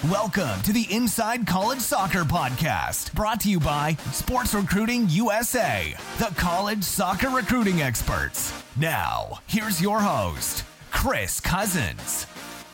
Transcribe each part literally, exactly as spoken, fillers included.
Welcome to the Inside College Soccer Podcast, brought to you by Sports Recruiting U S A, the college soccer recruiting experts. Now, here's your host, Chris Cousins.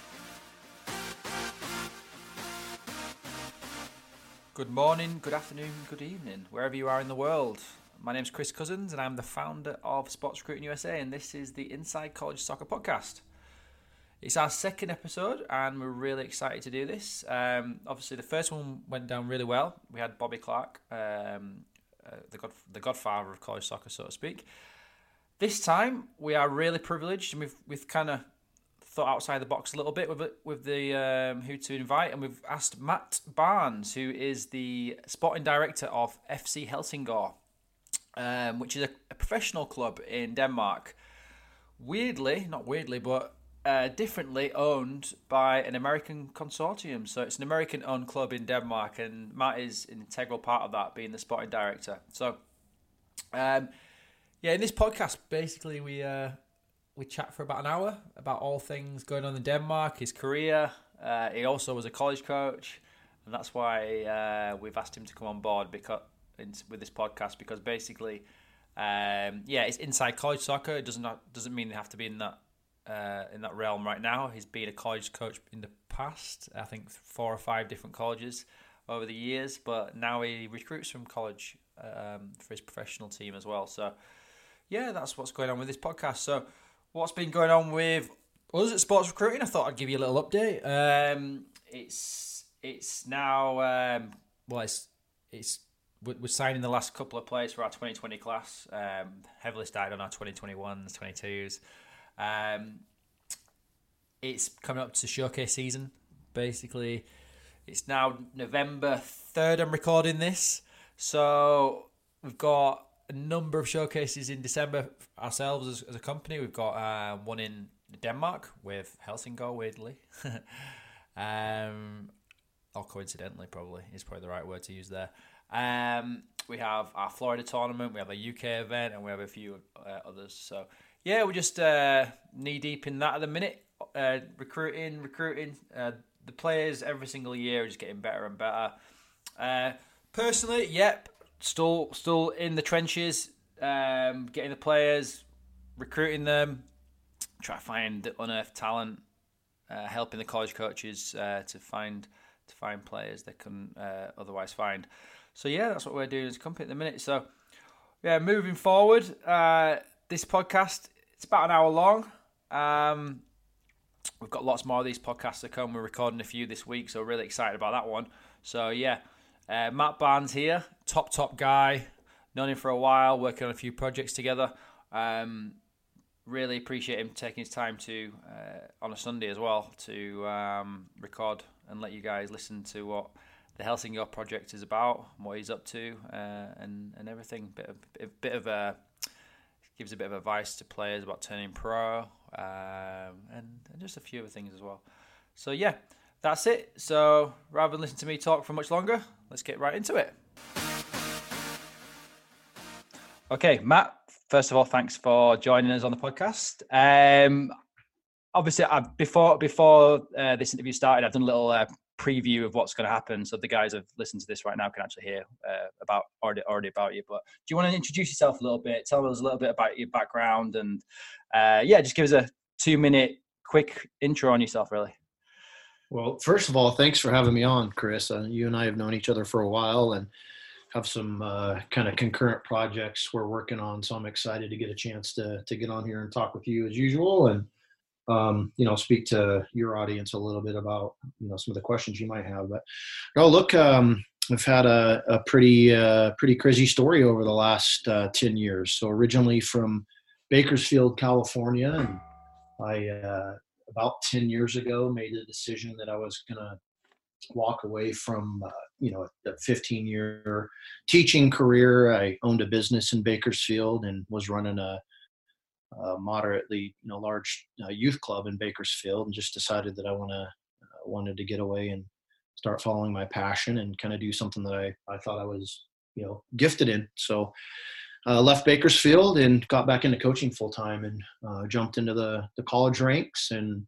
Good morning, good afternoon, good evening, wherever you are in the world. My name's Chris Cousins and I'm the founder of Sports Recruiting U S A, and this is the Inside College Soccer Podcast. It's our second episode and we're really excited to do this. Um, obviously the first one went down really well. We had Bobby Clark, um, uh, the, god, the godfather of college soccer, so to speak. This time we are really privileged and we've, we've kind of thought outside the box a little bit with it, with the um, who to invite, and we've asked Matt Barnes, who is the sporting director of F C Helsingør, um, which is a, a professional club in Denmark. Weirdly, not weirdly, but uh, differently owned by an American consortium. So it's an American-owned club in Denmark, and Matt is an integral part of that, being the sporting director. So, um, yeah, in this podcast, basically we uh, we chat for about an hour about all things going on in Denmark, his career. Uh, he also was a college coach, and that's why uh, we've asked him to come on board because with this podcast, because basically, um, yeah, it's inside college soccer. It does not doesn't mean they have to be in that uh, in that realm right now. He's been a college coach in the past, I think four or five different colleges over the years, but now he recruits from college um, for his professional team as well. So, yeah, that's what's going on with this podcast. So, what's been going on with us at Sports Recruiting? I thought I'd give you a little update. Um, it's it's now um, well, it's it's we're signing the last couple of players for our twenty twenty class. Um, heavily started on our twenty twenty-ones, twenty-twos. Um, it's coming up to showcase season. Basically, it's now November third. I'm recording this, so we've got a number of showcases in December ourselves as, as a company. We've got uh, one in Denmark with Helsingør, weirdly. um, or coincidentally, probably, is probably the right word to use there. Um, we have our Florida tournament, we have a U K event, and we have a few uh, others. So, yeah, we're just uh, knee-deep in that at the minute. Uh, recruiting, recruiting. Uh, the players every single year are just getting better and better. Uh, personally, yep, Still, still in the trenches, um, getting the players, recruiting them, try to find the unearthed talent, uh, helping the college coaches uh, to find to find players they couldn't uh, otherwise find. So yeah, that's what we're doing as a company at the minute. So yeah, moving forward, uh, this podcast, it's about an hour long. Um, we've got lots more of these podcasts to come. We're recording a few this week, so we're really excited about that one. So yeah. Uh, Matt Barnes here, top, top guy. Known him for a while, working on a few projects together. Um, really appreciate him taking his time to, uh, on a Sunday as well, to um, record and let you guys listen to what the Helsingør project is about, what he's up to, uh, and, and everything. Bit of, a bit of a, gives a bit of advice to players about turning pro, um, and, and just a few other things as well. So yeah. That's it. So rather than listen to me talk for much longer, let's get right into it. Okay, Matt, first of all, thanks for joining us on the podcast. Um, obviously, I've, before before uh, this interview started, I've done a little uh, preview of what's going to happen. So the guys have listened to this right now can actually hear uh, about already, already about you. But do you want to introduce yourself a little bit? Tell us a little bit about your background and, uh, yeah, just give us a two-minute quick intro on yourself, really. Well, first of all, thanks for having me on, Chris. Uh, you and I have known each other for a while and have some uh, kind of concurrent projects we're working on. So I'm excited to get a chance to to get on here and talk with you as usual, and um, you know, speak to your audience a little bit about you know some of the questions you might have. But no, look, um, I've had a, a pretty uh, pretty crazy story over the last uh, ten years. So originally from Bakersfield, California, and I. Uh, About ten years ago, made the decision that I was going to walk away from, uh, you know, a fifteen-year teaching career. I owned a business in Bakersfield and was running a, a moderately, you know, large uh, youth club in Bakersfield, and just decided that I want to uh, wanted to get away and start following my passion and kind of do something that I, I thought I was, you know, gifted in. So Uh, left Bakersfield and got back into coaching full time, and uh, jumped into the, the college ranks, and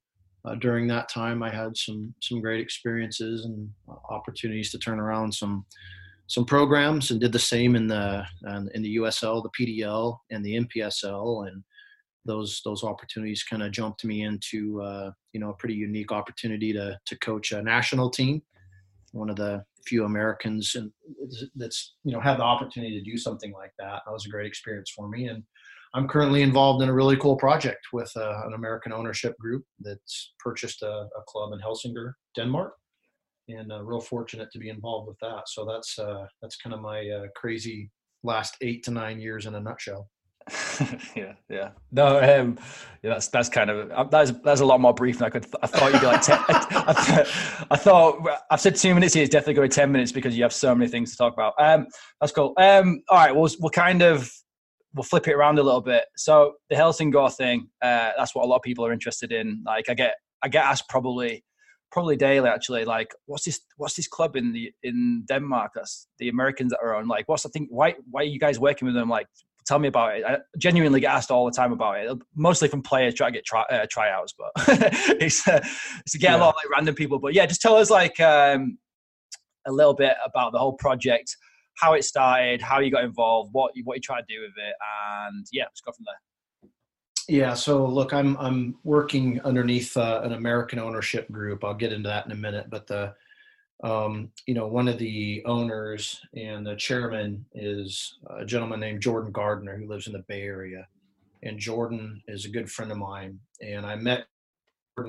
uh, during that time, I had some some great experiences and uh, opportunities to turn around some some programs, and did the same in the uh, in the U S L, the P D L, and the N P S L. And those those opportunities kind of jumped me into uh, you know a pretty unique opportunity to to coach a national team, one of the few Americans and that's you know had the opportunity to do something like that. That was a great experience for me, and I'm currently involved in a really cool project with uh, an American ownership group that's purchased a, a club in Helsingør, Denmark, and uh, real fortunate to be involved with that. So that's uh, that's kind of my uh, crazy last eight to nine years in a nutshell. yeah, yeah. No, um, yeah, that's that's kind of that's that's a lot more brief than I could. I thought you'd be like. Ten, I, I, I thought I've said two minutes here. It's definitely going to be ten minutes because you have so many things to talk about. Um, that's cool. Um, all right, we'll we'll kind of we'll flip it around a little bit. So the Helsingør thing, uh, that's what a lot of people are interested in. Like I get I get asked probably probably daily actually. Like what's this what's this club in the in Denmark? That's the Americans that are on. Like what's the thing? Why why are you guys working with them? Like. Tell me about it. I genuinely get asked all the time about it, mostly from players trying to get try, uh, tryouts, but it's, uh, it's to get yeah. a lot of like random people. But yeah, just tell us like um, a little bit about the whole project, how it started, how you got involved, what you, what you try to do with it, and yeah, let's go from there. Yeah. So look, I'm I'm working underneath uh, an American ownership group. I'll get into that in a minute, but the Um, you know, one of the owners and the chairman is a gentleman named Jordan Gardner who lives in the Bay Area. And Jordan is a good friend of mine. And I met Jordan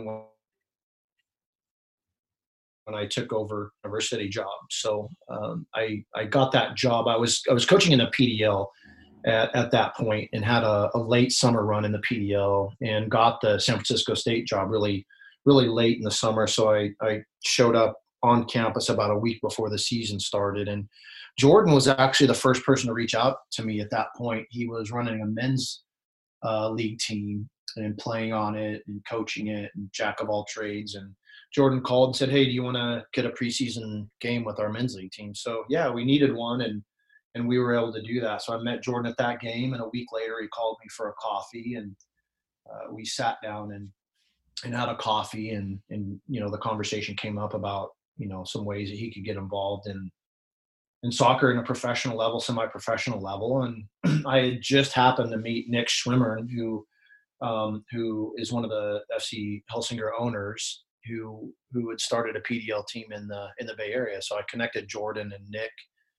when I took over a varsity job. So um, I I got that job. I was I was coaching in the P D L at, at that point and had a, a late summer run in the P D L and got the San Francisco State job really, really late in the summer. So I, I showed up on campus about a week before the season started. And Jordan was actually the first person to reach out to me at that point. He was running a men's uh, league team and playing on it and coaching it and jack of all trades. And Jordan called and said, hey, do you want to get a preseason game with our men's league team? So yeah, we needed one and, and we were able to do that. So I met Jordan at that game, and a week later he called me for a coffee, and uh, we sat down and, and had a coffee, and, and, you know, the conversation came up about, you know, some ways that he could get involved in, in soccer in a professional level, semi-professional level. And I had just happened to meet Nick Schwimmer, who, um, who is one of the F C Helsingør owners, who, who had started a P D L team in the, in the Bay Area. So I connected Jordan and Nick,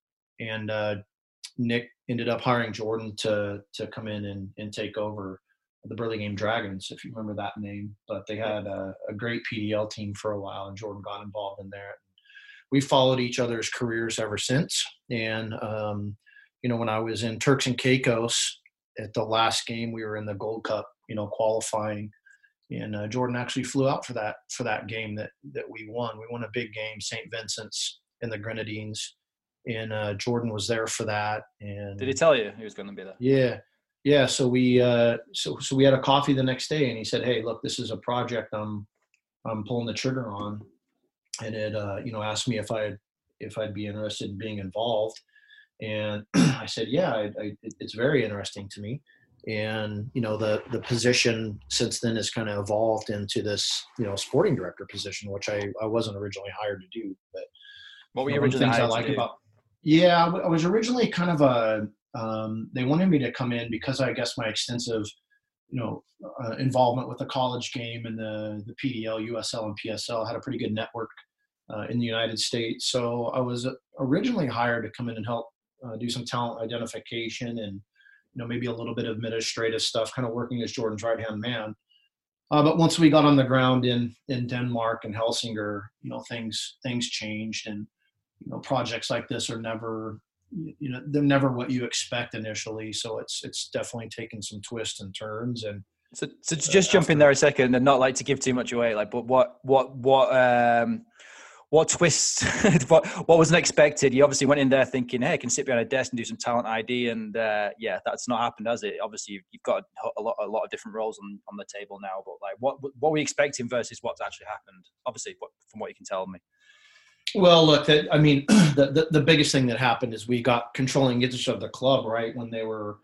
and uh, Nick ended up hiring Jordan to, to come in and, and take over the Burlingame Dragons, if you remember that name. But they had a, a great P D L team for a while, and Jordan got involved in there. We followed each other's careers ever since. And, um, you know, when I was in Turks and Caicos at the last game, we were in the Gold Cup, you know, qualifying. And uh, Jordan actually flew out for that, for that game that, that we won. We won a big game, Saint Vincent's and the Grenadines. And uh, Jordan was there for that. And did he tell you he was going to be there? Yeah. Yeah, so we uh, so so we had a coffee the next day, and he said, "Hey, look, this is a project I'm I'm pulling the trigger on," and it uh, you know asked me if I if I'd be interested in being involved, and I said, "Yeah, I, I, it's very interesting to me," and you know the the position since then has kind of evolved into this you know sporting director position, which I, I wasn't originally hired to do. But what were you, you know, originally things hired I like to do? about yeah, I, I was originally kind of a Um, they wanted me to come in because I guess my extensive, you know, uh, involvement with the college game and the, the P D L, U S L, and P S L had a pretty good network uh, in the United States. So I was originally hired to come in and help uh, do some talent identification and, you know, maybe a little bit of administrative stuff, kind of working as Jordan's right-hand man. Uh, but once we got on the ground in, in Denmark and Helsingør, you know, things, things changed, and, you know, projects like this are never, you know, they're never what you expect initially. So it's, it's definitely taken some twists and turns. And so, so to just uh, jump after, in there a second and not like to give too much away, like, but what, what, what, um, what twists, what, what wasn't expected? You obviously went in there thinking, hey, I can sit behind a desk and do some talent I D. And uh, yeah, that's not happened, has it? Obviously you've, you've got a lot, a lot of different roles on, on the table now, but like what, what were you expecting versus what's actually happened? Obviously what, from what you can tell me. Well, look, that, I mean, the, the the biggest thing that happened is we got controlling interest of the club, right? When they were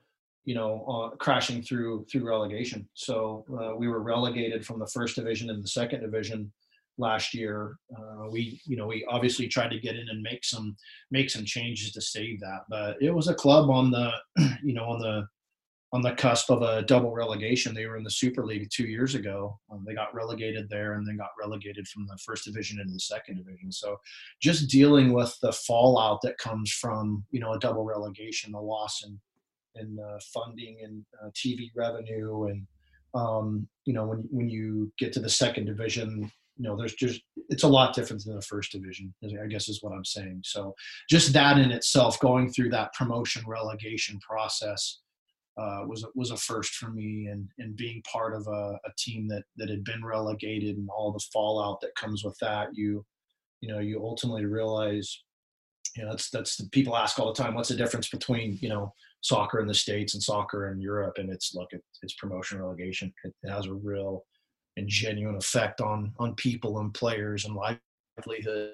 you know, uh, crashing through through relegation. So uh, we were relegated from the first division and the second division last year. Uh, we, you know, we obviously tried to get in and make some make some changes to save that, but it was a club on the, you know, on the on the cusp of a double relegation. They were in the Super League two years ago. Um, they got relegated there and then got relegated from the first division into the second division. So just dealing with the fallout that comes from, you know, a double relegation, the loss in, in uh, funding and uh, T V revenue. And, um, you know, when, when you get to the second division, you know, there's just, it's a lot different than the first division, I guess is what I'm saying. So just that in itself, going through that promotion relegation process, Uh, was was a first for me, and and being part of a, a team that that had been relegated and all the fallout that comes with that. You you know you ultimately realize, you know, that's that's the, people ask all the time, what's the difference between, you know, soccer in the States and soccer in Europe? And it's look, it, it's promotion relegation. It, it has a real and genuine effect on on people and players and livelihood.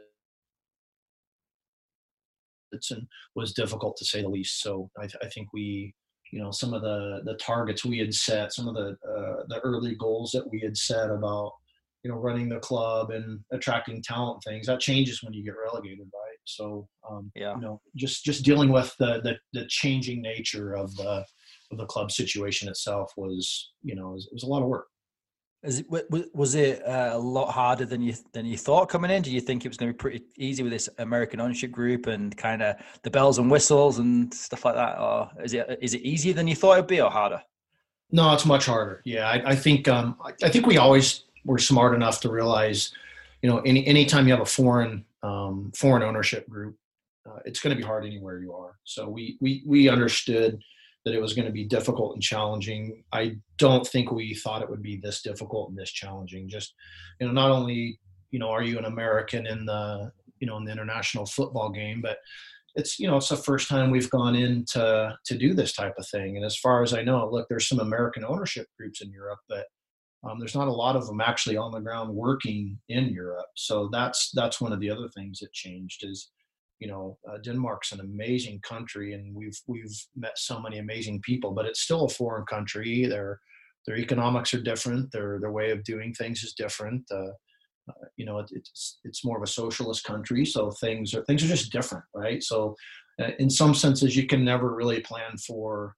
It's and was difficult to say the least. So I, I think we, you know, some of the the targets we had set, some of the uh, the early goals that we had set about, you know, running the club and attracting talent, things that changes when you get relegated, right? So, um, Yeah. you know, just just dealing with the, the the changing nature of the of the club situation itself was, you know, it was, it was a lot of work. Is it, wa- was it uh, a lot harder than you than you thought coming in? Do you think it was going to be pretty easy with this American ownership group and kind of the bells and whistles and stuff like that, or is it is it easier than you thought it'd be, or harder? No, it's much harder. Yeah, I, I think um, I, I think we always were smart enough to realize, you know, any anytime you have a foreign um, foreign ownership group, uh, it's going to be hard anywhere you are. So we we we understood that it was going to be difficult and challenging. I don't think we thought it would be this difficult and this challenging. Just, you know, not only, you know, are you an American in the, you know, in the international football game, but it's, you know, it's the first time we've gone in to, to do this type of thing. And as far as I know, look, there's some American ownership groups in Europe, but um, there's not a lot of them actually on the ground working in Europe. So that's, that's one of the other things that changed is, you know, uh, Denmark's an amazing country, and we've we've met so many amazing people, but it's still a foreign country. Their their economics are different. Their their way of doing things is different. Uh, uh, you know, it, it's it's more of a socialist country, so things are things are just different, right? So, uh, in some senses, you can never really plan for,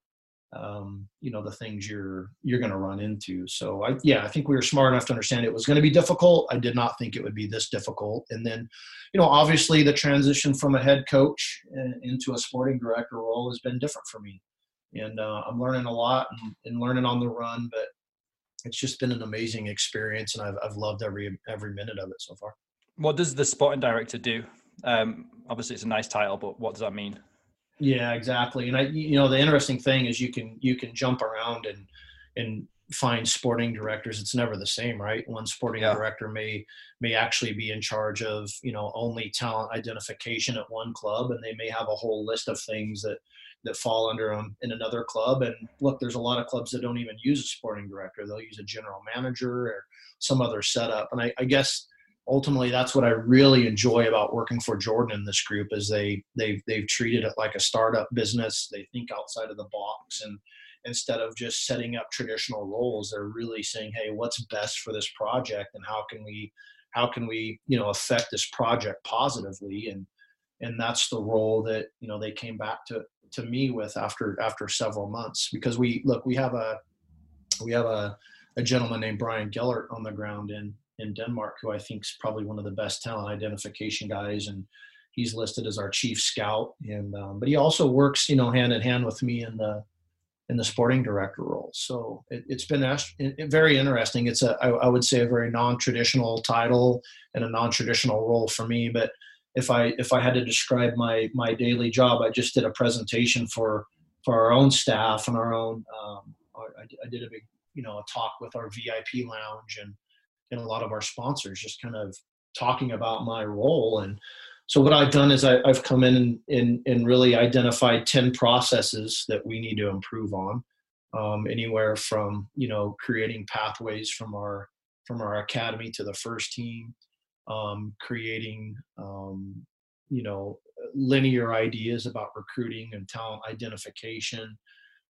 um, you know, the things you're you're going to run into. So I, yeah, I think we were smart enough to understand it was going to be difficult. I did not think it would be this difficult. And then, you know, obviously the transition from a head coach into a sporting director role has been different for me. And uh, I'm learning a lot and, and learning on the run, but it's just been an amazing experience, and I've I've loved every every minute of it so far. What does the sporting director do? Um, obviously, it's a nice title, but what does that mean? Yeah, exactly. And I, you know, the interesting thing is you can you can jump around and and find sporting directors. It's never the same, right? One sporting Yeah. director may may actually be in charge of, you know, only talent identification at one club, and they may have a whole list of things that that fall under them in another club. And look, there's a lot of clubs that don't even use a sporting director. They'll use a general manager or some other setup. And I, I guess ultimately that's what I really enjoy about working for Jordan in this group is they they've they've treated it like a startup business. They think outside of the box, and instead of just setting up traditional roles, they're really saying, hey, what's best for this project, and how can we how can we, you know, affect this project positively? And and that's the role that, you know, they came back to to me with after after several months, because we look we have a we have a, a gentleman named Brian Gellert on the ground in in Denmark, who I think is probably one of the best talent identification guys, and he's listed as our chief scout. And um, but he also works, you know, hand in hand with me in the in the sporting director role. So it, it's been it, very interesting. It's a I, I would say a very non-traditional title and a non-traditional role for me. But if I if I had to describe my my daily job, I just did a presentation for for our own staff and our own. Um, I, I did a big, you know, a talk with our V I P lounge and and a lot of our sponsors, just kind of talking about my role. And so what I've done is I, I've come in and, and, and really identified ten processes that we need to improve on, um, anywhere from, you know, creating pathways from our from our academy to the first team, um, creating, um, you know, linear ideas about recruiting and talent identification,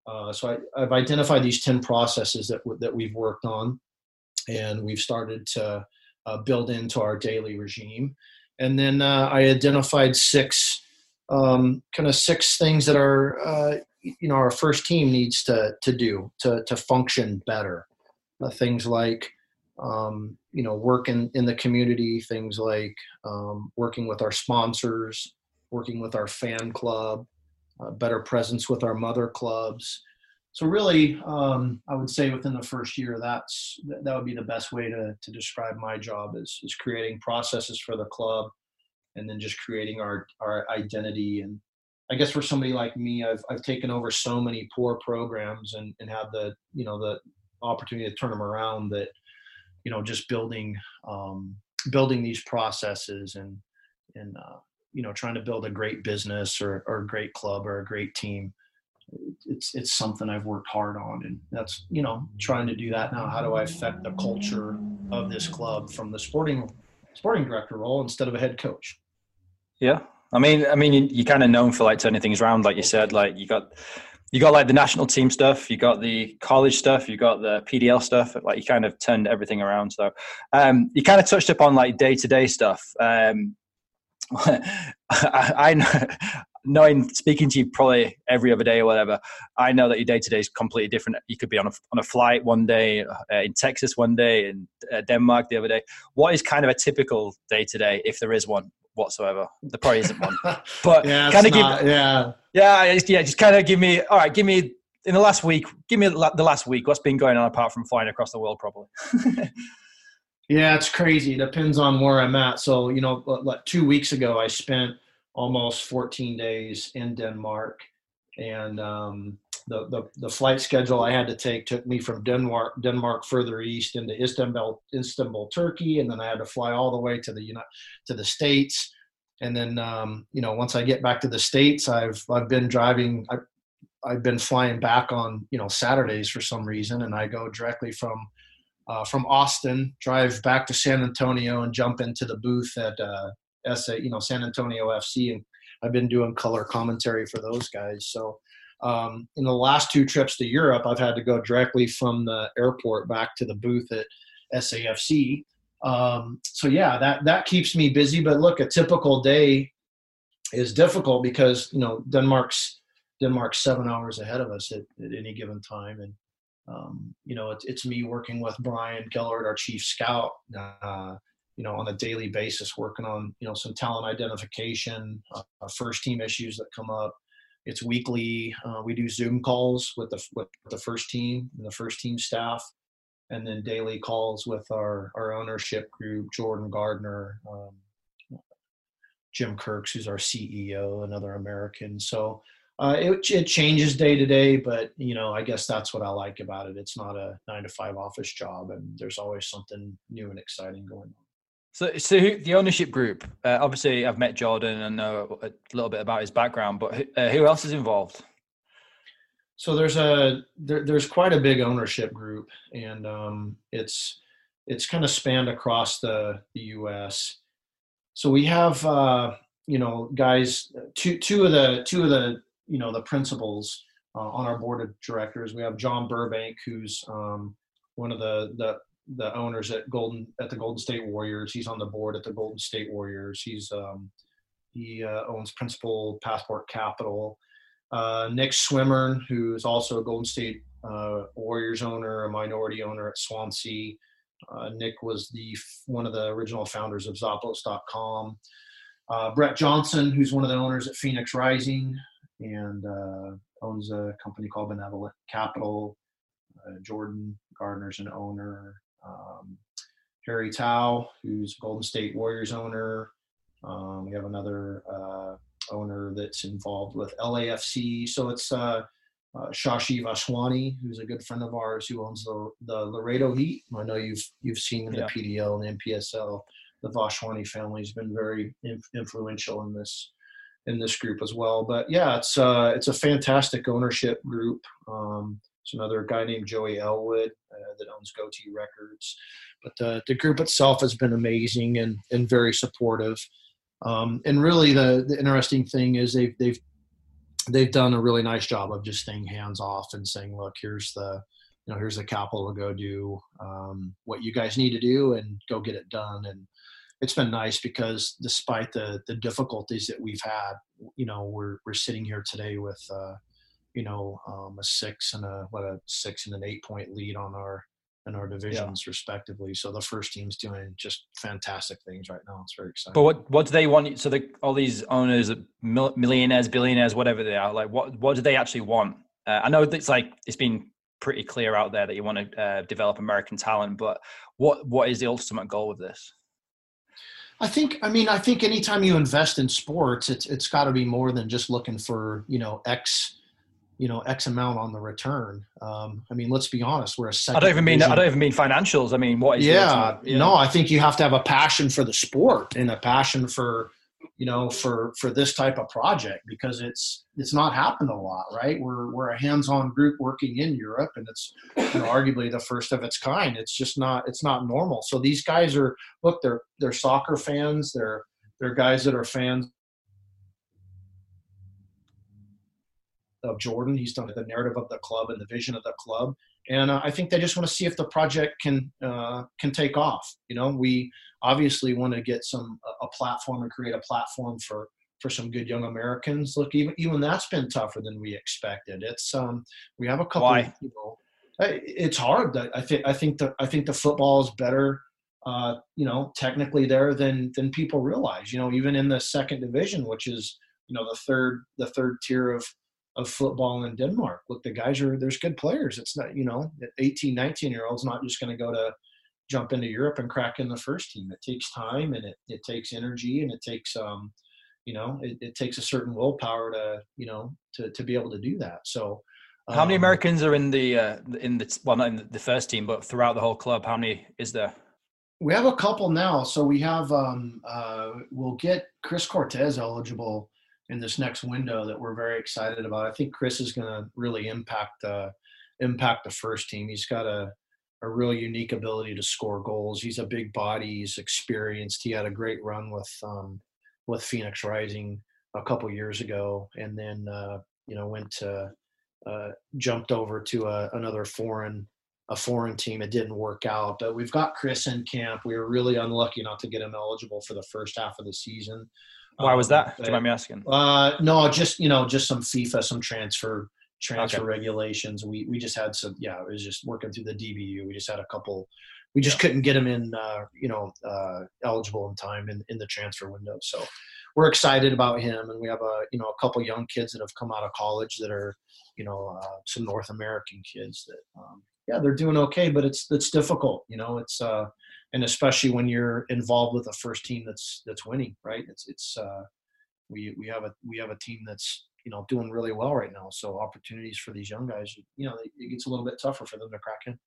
Uh, so I, I've identified these ten processes that w- that we've worked on, and we've started to uh, build into our daily regime. And then uh, I identified six um, kind of six things that our uh, you know our first team needs to to do to to function better. Uh, things like um, you know working in the community, things like um, working with our sponsors, working with our fan club, uh, better presence with our mother clubs. So really, um, I would say within the first year, that's that would be the best way to to describe my job is is creating processes for the club, and then just creating our our identity. And I guess for somebody like me, I've I've taken over so many poor programs and and have the you know the opportunity to turn them around. That you know just building um, building these processes and and uh, you know trying to build a great business or or a great club or a great team. It's it's something I've worked hard on, and that's you know trying to do that now. How do I affect the culture of this club from the sporting sporting director role instead of a head coach? Yeah, I mean, I mean, you, you're kind of known for like turning things around, like you said. Like you got you got like the national team stuff, you got the college stuff, you got the P D L stuff. Like you kind of turned everything around. So um, you kind of touched upon like day to day stuff. Um, I, I know. Knowing, speaking to you probably every other day or whatever, I know that your day to day is completely different. You could be on a on a flight one day, uh, in Texas one day, in uh, Denmark the other day. What is kind of a typical day to day, if there is one whatsoever? There probably isn't one. But yeah, kind of give, yeah, yeah, just, yeah, just kind of give me. All right, give me in the last week. Give me the last week. What's been going on apart from flying across the world, probably. Yeah, it's crazy. It depends on where I'm at. So you know, like two weeks ago, I spent almost fourteen days in Denmark, and um, the, the the flight schedule I had to take took me from Denmark Denmark further east into Istanbul, Istanbul, Turkey, and then I had to fly all the way to the you know to the States, and then um, you know once I get back to the States, I've I've been driving. I, I've been flying back on you know Saturdays for some reason, and I go directly from uh, from Austin, drive back to San Antonio, and jump into the booth at. Uh, S A, you know, San Antonio F C, and I've been doing color commentary for those guys. So um, in the last two trips to Europe, I've had to go directly from the airport back to the booth at S A F C. Um, so yeah, that that keeps me busy. But look, a typical day is difficult because you know Denmark's Denmark's seven hours ahead of us at, at any given time, and um, you know it's it's me working with Brian Gellert, our chief scout. Uh, you know, on a daily basis, working on, you know, some talent identification, uh, first team issues that come up. It's weekly. Uh, we do Zoom calls with the with the first team and the first team staff, and then daily calls with our, our ownership group, Jordan Gardner, um, Jim Kirks, who's our C E O, another American. So uh, it, it changes day to day, but, you know, I guess that's what I like about it. It's not a nine to five office job, and there's always something new and exciting going on. So, so who, the ownership group, uh, obviously I've met Jordan and know a little bit about his background, but uh, who else is involved? So there's a, there, there's quite a big ownership group, and um, it's, it's kind of spanned across the, the U S. So we have, uh, you know, guys, two, two of the, two of the, you know, the principals uh, on our board of directors. We have John Burbank, who's um, one of the, the, the owners at Golden at the Golden State Warriors. He's on the board at the Golden State Warriors. He's um, he uh, owns Principal Passport Capital. Uh, Nick Swimmern, who is also a Golden State uh, Warriors owner, a minority owner at Swansea. Uh, Nick was the one of the original founders of Zappos dot com. Uh, Brett Johnson, who's one of the owners at Phoenix Rising, and uh, owns a company called Benevolent Capital. Uh, Jordan Gardner's an owner. Um, Harry Tao, who's Golden State Warriors owner. Um, we have another uh, owner that's involved with L A F C. So it's uh, uh, Shashi Vashwani, who's a good friend of ours, who owns the the Laredo Heat. I know you've you've seen in the yeah. P D L and N P S L. The Vashwani family has been very inf- influential in this in this group as well. But yeah, it's uh, it's a fantastic ownership group. Um, There's another guy named Joey Elwood uh, that owns Goatee Records. But the, the group itself has been amazing and, and very supportive. Um, and really the, the interesting thing is they've, they've they've done a really nice job of just staying hands off and saying, look, here's the, you know, here's the capital to go do um, what you guys need to do and go get it done. And it's been nice because despite the the difficulties that we've had, you know, we're we're sitting here today with, uh, you know, um, a six and a what a six and an eight point lead on our in our divisions yeah. respectively. So the first team's doing just fantastic things right now. It's very exciting. But what what do they want? So the, all these owners, millionaires, billionaires, whatever they are, like what what do they actually want? Uh, I know it's like it's been pretty clear out there that you want to uh, develop American talent, but what what is the ultimate goal of this? I think, I mean, I think anytime you invest in sports, it's it's got to be more than just looking for, you know, X, you know, X amount on the return. Um, I mean, let's be honest, we're a second. I don't even division. mean, I don't even mean financials. I mean, what is yeah, the ultimate, yeah. No, I think you have to have a passion for the sport and a passion for, you know, for, for this type of project, because it's, it's not happened a lot, right? We're, we're a hands-on group working in Europe, and it's, you know, arguably the first of its kind. It's just not, it's not normal. So these guys are, look, they're, they're soccer fans. They're, they're guys that are fans of Jordan. He's done the narrative of the club and the vision of the club. And uh, I think they just want to see if the project can, uh, can take off. You know, we obviously want to get some, a platform and create a platform for, for some good young Americans. Look, even, even that's been tougher than we expected. It's, um, we have a couple, Why? you know, it's hard. I think, I think the, I think the football is better, uh, you know, technically there than, than people realize, you know, even in the second division, which is, you know, the third, the third tier of, of football in Denmark. Look, the guys are, there's good players. It's not, you know, eighteen, nineteen year olds not just going to go to jump into Europe and crack in the first team. It takes time, and it, it takes energy, and it takes, um, you know, it, it takes a certain willpower to, you know, to, to be able to do that. So um, how many Americans are in the, uh, in the, well, not in the first team, but throughout the whole club? How many is there? We have a couple now. So we have, um, uh, we'll get Chris Cortez eligible in this next window that we're very excited about. I think Chris is going to really impact, uh, impact the first team. He's got a, a real unique ability to score goals. He's a big body. He's experienced. He had a great run with, um, with Phoenix Rising a couple years ago. And then, uh, you know, went to, uh, jumped over to a, another foreign, a foreign team. It didn't work out, but we've got Chris in camp. We were really unlucky not to get him eligible for the first half of the season. Why was that? Do you mind me asking? Uh, no, just, you know, just some FIFA, some transfer transfer okay. regulations. We we just had some, yeah, it was just working through the D B U. We just had a couple, we just yeah. couldn't get him in, uh, you know, uh, eligible in time in, in the transfer window. So we're excited about him. And we have a, you know, a couple young kids that have come out of college that are, you know, uh, some North American kids that, um, yeah, they're doing okay, but it's, it's difficult, you know, it's, uh, and especially when you're involved with a first team that's that's winning, right? It's it's uh, we we have a we have a team that's, you know, doing really well right now. So opportunities for these young guys, you know, it gets a little bit tougher for them to crack in.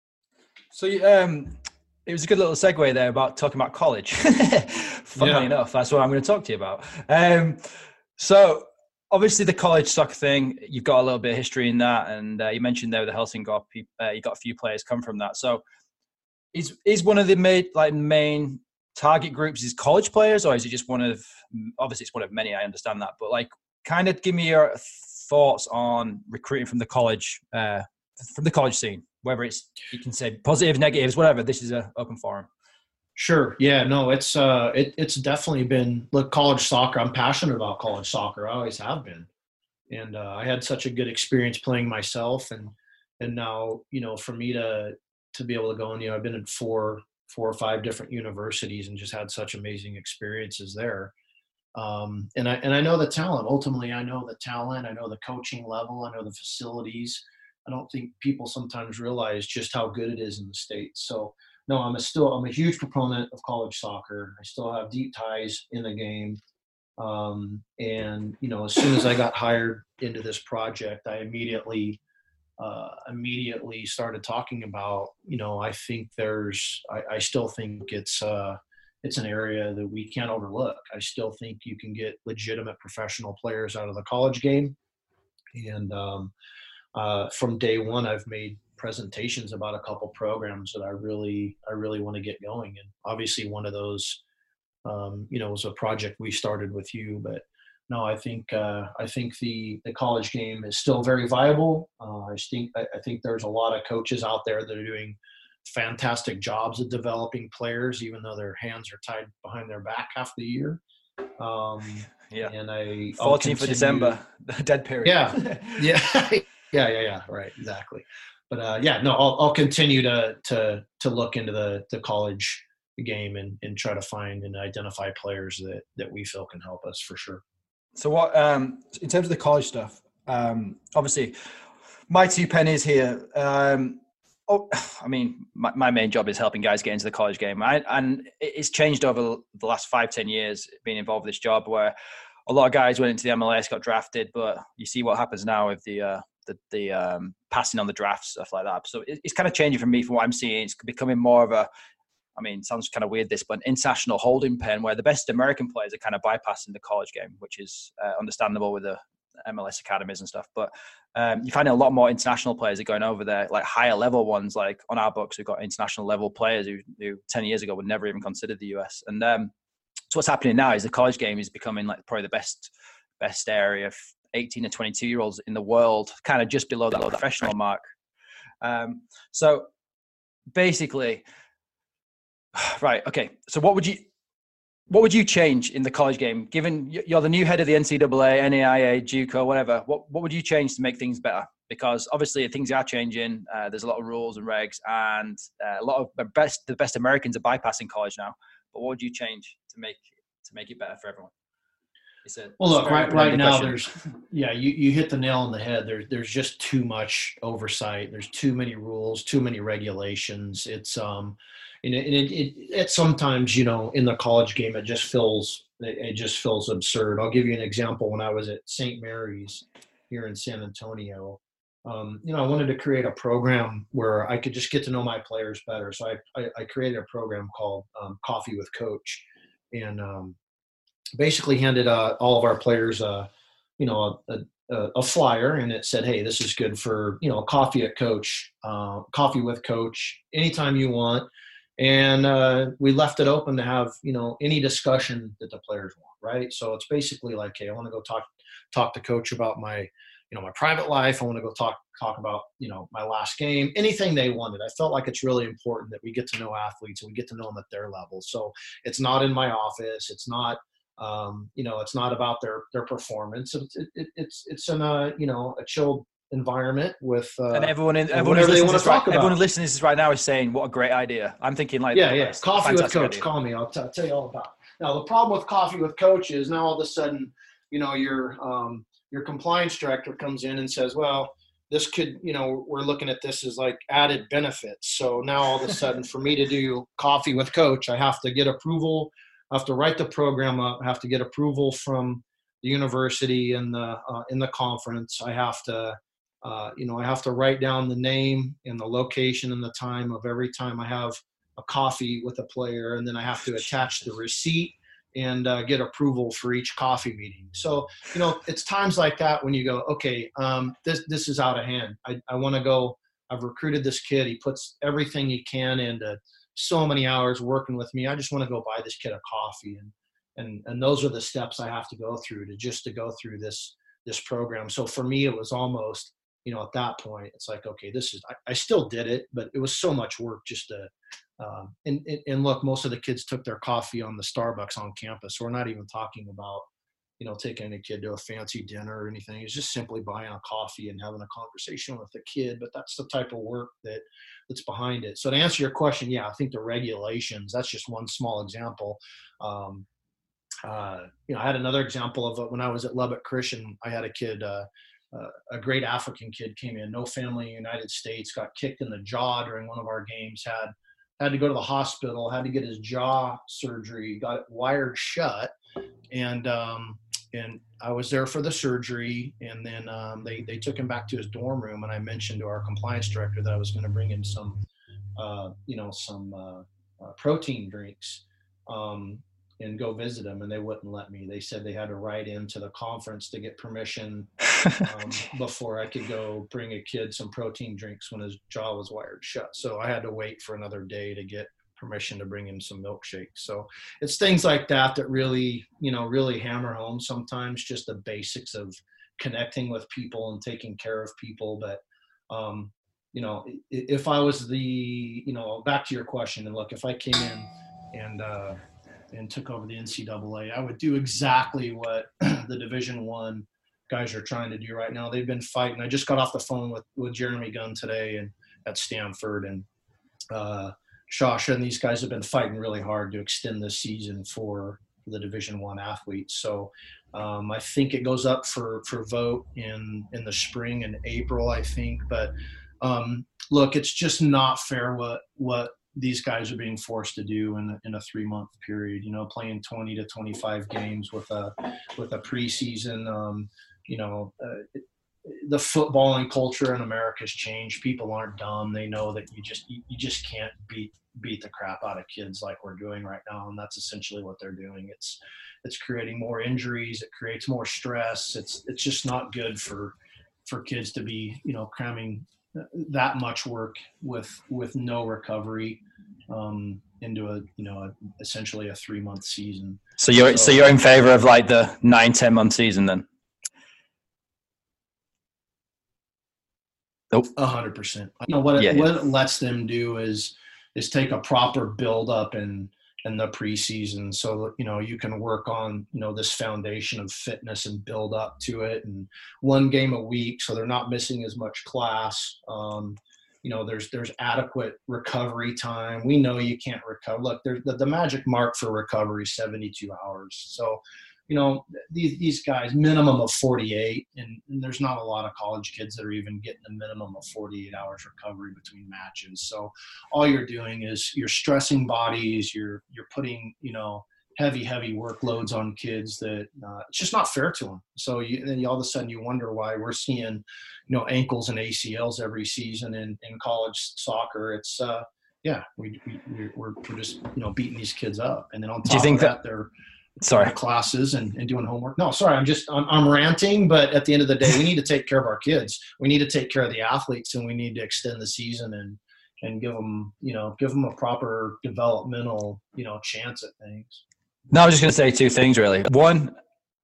So um, it was a good little segue there about talking about college. Funnily yeah. enough, that's what I'm going to talk to you about. Um, so obviously the college soccer thing, you've got a little bit of history in that, and uh, you mentioned there the Helsingborg, uh, you got a few players come from that. So Is is one of the main, like main target groups is college players, or is it just one of, obviously it's one of many, I understand that, but like kind of give me your thoughts on recruiting from the college, uh, from the college scene, whether it's, you can say positives, negatives, whatever. This is an open forum. Sure. Yeah, no, it's, uh, it, it's definitely been, look, college soccer. I'm passionate about college soccer. I always have been. And uh, I had such a good experience playing myself. And, and now, you know, for me to, to be able to go, and, you know, I've been in four, four or five different universities and just had such amazing experiences there. Um, and I, and I know the talent. Ultimately, I know the talent. I know the coaching level. I know the facilities. I don't think people sometimes realize just how good it is in the States. So no, I'm a still, I'm a huge proponent of college soccer. I still have deep ties in the game. Um, and, you know, as soon as I got hired into this project, I immediately, uh, immediately started talking about, you know, I think there's, I, I still think it's, uh, it's an area that we can't overlook. I still think you can get legitimate professional players out of the college game. And, um, uh, from day one, I've made presentations about a couple programs that I really, I really want to get going. And obviously one of those, um, you know, was a project we started with you, but no, I think uh, I think the the college game is still very viable. Uh, I think I, I think there's a lot of coaches out there that are doing fantastic jobs at developing players, even though their hands are tied behind their back half the year. Um, yeah, and I fourteenth of December, the dead period. Yeah, yeah, yeah, yeah, yeah. Right, exactly. But uh, yeah, no, I'll I'll continue to to to look into the the college game and and try to find and identify players that that we feel can help us for sure. So what, um, in terms of the college stuff, um, obviously my two pennies here. Um, oh, I mean, my, my main job is helping guys get into the college game. I, and it's changed over the last five, ten years being involved with this job, where a lot of guys went into the M L S, got drafted, but you see what happens now with the, uh, the, the um, passing on the drafts, stuff like that. So it, it's kind of changing for me from what I'm seeing. It's becoming more of a, I mean, it sounds kind of weird, this, but an international holding pen where the best American players are kind of bypassing the college game, which is uh, understandable with the M L S academies and stuff. But um, you find a lot more international players are going over there, like higher level ones. Like on our books, we've got international level players who, who ten years ago would never even consider the U S. And um, so what's happening now is the college game is becoming like probably the best best area of eighteen to twenty-two year olds in the world, kind of just below that professional mark. Um, so basically. Right. Okay. So what would you, what would you change in the college game? Given you're the new head of the N C double A, N A I A, JUCO, whatever, what, what would you change to make things better? Because obviously things are changing. Uh, there's a lot of rules and regs, and uh, a lot of the best, the best Americans are bypassing college now. But what would you change to make to make it better for everyone? It's a, well, look, right, right now question. there's, yeah, you, you hit the nail on the head. There's, there's just too much oversight. There's too many rules, too many regulations. It's, um, and it, it, it, it sometimes, you know, in the college game, it just feels, it, it just feels absurd. I'll give you an example. When I was at Saint Mary's here in San Antonio, um, you know, I wanted to create a program where I could just get to know my players better. So I, I, I created a program called um, Coffee with Coach, and um, basically handed uh, all of our players, uh, you know, a, a, a flyer, and it said, hey, this is good for, you know, coffee at Coach, uh, coffee with Coach, anytime you want. And uh, we left it open to have, you know, any discussion that the players want, right? So it's basically like, hey, I want to go talk talk to Coach about my, you know, my private life. I want to go talk talk about, you know, my last game, anything they wanted. I felt like it's really important that we get to know athletes and we get to know them at their level. So it's not in my office. It's not, um, you know, it's not about their their performance. It's it, it, it's it's in a, you know, a chilled environment with uh, and everyone in everyone who's listening to this right, everyone who listening to this right now is saying what a great idea. I'm thinking like yeah yeah coffee with Coach, idea. Call me, I'll, t- I'll tell you all about it. Now the problem with Coffee with Coach is now all of a sudden, you know, your um your compliance director comes in and says, well, this could, you know, we're looking at this as like added benefits. So now all of a sudden for me to do Coffee with Coach, I have to get approval, I have to write the program up, I have to get approval from the university and the uh, in the conference. I have to Uh, you know, I have to write down the name and the location and the time of every time I have a coffee with a player, and then I have to attach the receipt and uh, get approval for each coffee meeting. So, you know, it's times like that when you go, okay, um, this this is out of hand. I, I want to go. I've recruited this kid. He puts everything he can into so many hours working with me. I just want to go buy this kid a coffee, and and and those are the steps I have to go through to just to go through this this program. So for me, it was almost, you know, at that point, it's like, okay, this is, I, I still did it, but it was so much work just to, um, and, and, and look, most of the kids took their coffee on the Starbucks on campus. So we're not even talking about, you know, taking a kid to a fancy dinner or anything. It's just simply buying a coffee and having a conversation with the kid. But that's the type of work that that's behind it. So to answer your question, yeah, I think the regulations, that's just one small example. Um, uh, you know, I had another example of when I was at Lubbock Christian, I had a kid, uh, Uh, a great African kid came in, no family in the United States, got kicked in the jaw during one of our games, had had to go to the hospital, had to get his jaw surgery, got it wired shut. And um, and I was there for the surgery. And then um, they, they took him back to his dorm room. And I mentioned to our compliance director that I was going to bring him some, uh, you know, some uh, uh, protein drinks. Um, and go visit them, and they wouldn't let me. They said they had to write into the conference to get permission um, before I could go bring a kid some protein drinks when his jaw was wired shut. So I had to wait for another day to get permission to bring him some milkshakes. So it's things like that that really, you know, really hammer home sometimes, just the basics of connecting with people and taking care of people. But, um, you know, if I was the, you know, back to your question, and look, if I came in and, uh, and took over the N C double A, I would do exactly what the Division One guys are trying to do right now. They've been fighting. I just got off the phone with, with Jeremy Gunn today and at Stanford, and uh, Shasha and these guys have been fighting really hard to extend this season for the Division One athletes. So um, I think it goes up for, for vote in, in the spring in April, I think. But um, look, it's just not fair what, what these guys are being forced to do in a, in a three month period, you know, playing twenty to twenty-five games with a, with a preseason. Um, you know, uh, it, the footballing culture in America has changed. People aren't dumb. They know that you just, you, you just can't beat, beat the crap out of kids like we're doing right now. And that's essentially what they're doing. It's, it's creating more injuries. It creates more stress. It's, it's just not good for, for kids to be, you know, cramming that much work with, with no recovery, um, into a, you know, a, essentially a three month season. So you're, so, so you're in favor of like the nine, ten month season then? Nope. A hundred percent. You know, what it, yeah, what yeah. it lets them do is, is take a proper build up in, in the preseason. So, you know, you can work on, you know, this foundation of fitness and build up to it, and one game a week. So they're not missing as much class. Um, you know, there's, there's adequate recovery time. We know you can't recover. Look, there's the, the magic mark for recovery is seventy-two hours. So, you know, these these guys, minimum of forty-eight, and, and there's not a lot of college kids that are even getting a minimum of forty-eight hours recovery between matches. So all you're doing is you're stressing bodies, you're you're putting, you know, heavy, heavy workloads on kids that uh, it's just not fair to them. So you, then you, all of a sudden you wonder why we're seeing, you know, ankles and A C Ls every season in, in college soccer. It's, uh, yeah, we, we, we're, we're just, you know, beating these kids up. And then on top Do you think of that, that they're – Sorry. classes and, and doing homework. No, sorry. I'm just, I'm, I'm ranting, but at the end of the day, we need to take care of our kids. We need to take care of the athletes, and we need to extend the season and, and give them, you know, give them a proper developmental, you know, chance at things. No, I was just going to say two things really. One,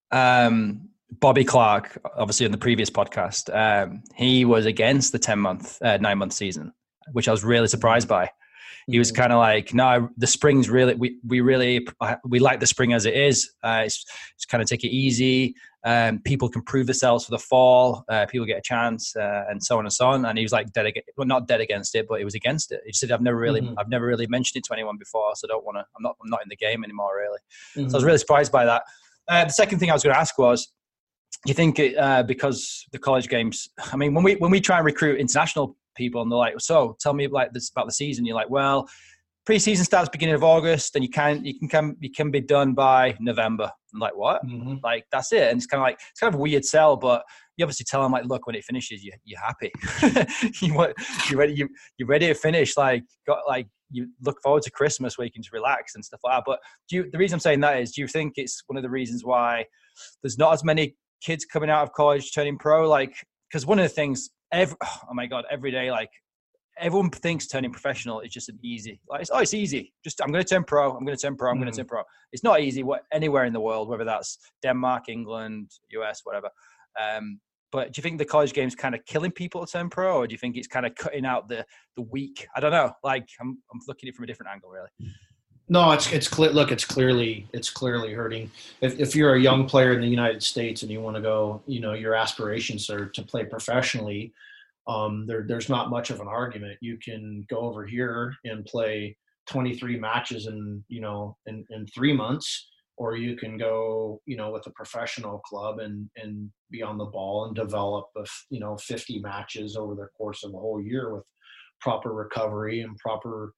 um, Bobby Clark, obviously on the previous podcast, um, he was against the ten month, uh, nine month season, which I was really surprised by. He was kind of like, no, the spring's really, we, we really, we like the spring as it is. Uh, it's, it's kind of take it easy. Um, people can prove themselves for the fall. Uh, people get a chance, uh, and so on and so on. And he was like, dead against, well, not dead against it, but he was against it. He said, I've never really, mm-hmm. I've never really mentioned it to anyone before. So I don't want to, I'm not, I'm not in the game anymore, really. Mm-hmm. So I was really surprised by that. Uh, the second thing I was going to ask was, do you think it, uh, because the college games, I mean, when we, when we try and recruit international people and they're like, so tell me like this about the season, you're like, well, preseason starts beginning of August, and you can you can come you can be done by November. I'm like, what? Mm-hmm. Like that's it. And it's kind of like it's kind of a weird sell, but you obviously tell them like, look, when it finishes, you you're happy. you want you ready you you're ready to finish. Like got like you look forward to Christmas where you can just relax and stuff like that. But do you, the reason I'm saying that is, do you think it's one of the reasons why there's not as many kids coming out of college turning pro? Like, because one of the things. Every, oh my God, every day, like everyone thinks turning professional is just an easy, like, it's, oh, it's easy. Just, I'm going to turn pro. I'm going to turn pro. I'm mm. going to turn pro. It's not easy what, anywhere in the world, whether that's Denmark, England, U S, whatever. Um, but do you think the college game's kind of killing people to turn pro, or do you think it's kind of cutting out the, the weak? I don't know. Like I'm, I'm looking at it from a different angle, really. No, it's it's clear. Look, it's clearly it's clearly hurting. If if you're a young player in the United States and you want to go, you know, your aspirations are to play professionally. Um, there there's not much of an argument. You can go over here and play twenty-three matches in you know in, in three months, or you can go you know with a professional club and and be on the ball and develop a, you know fifty matches over the course of a whole year with proper recovery and proper.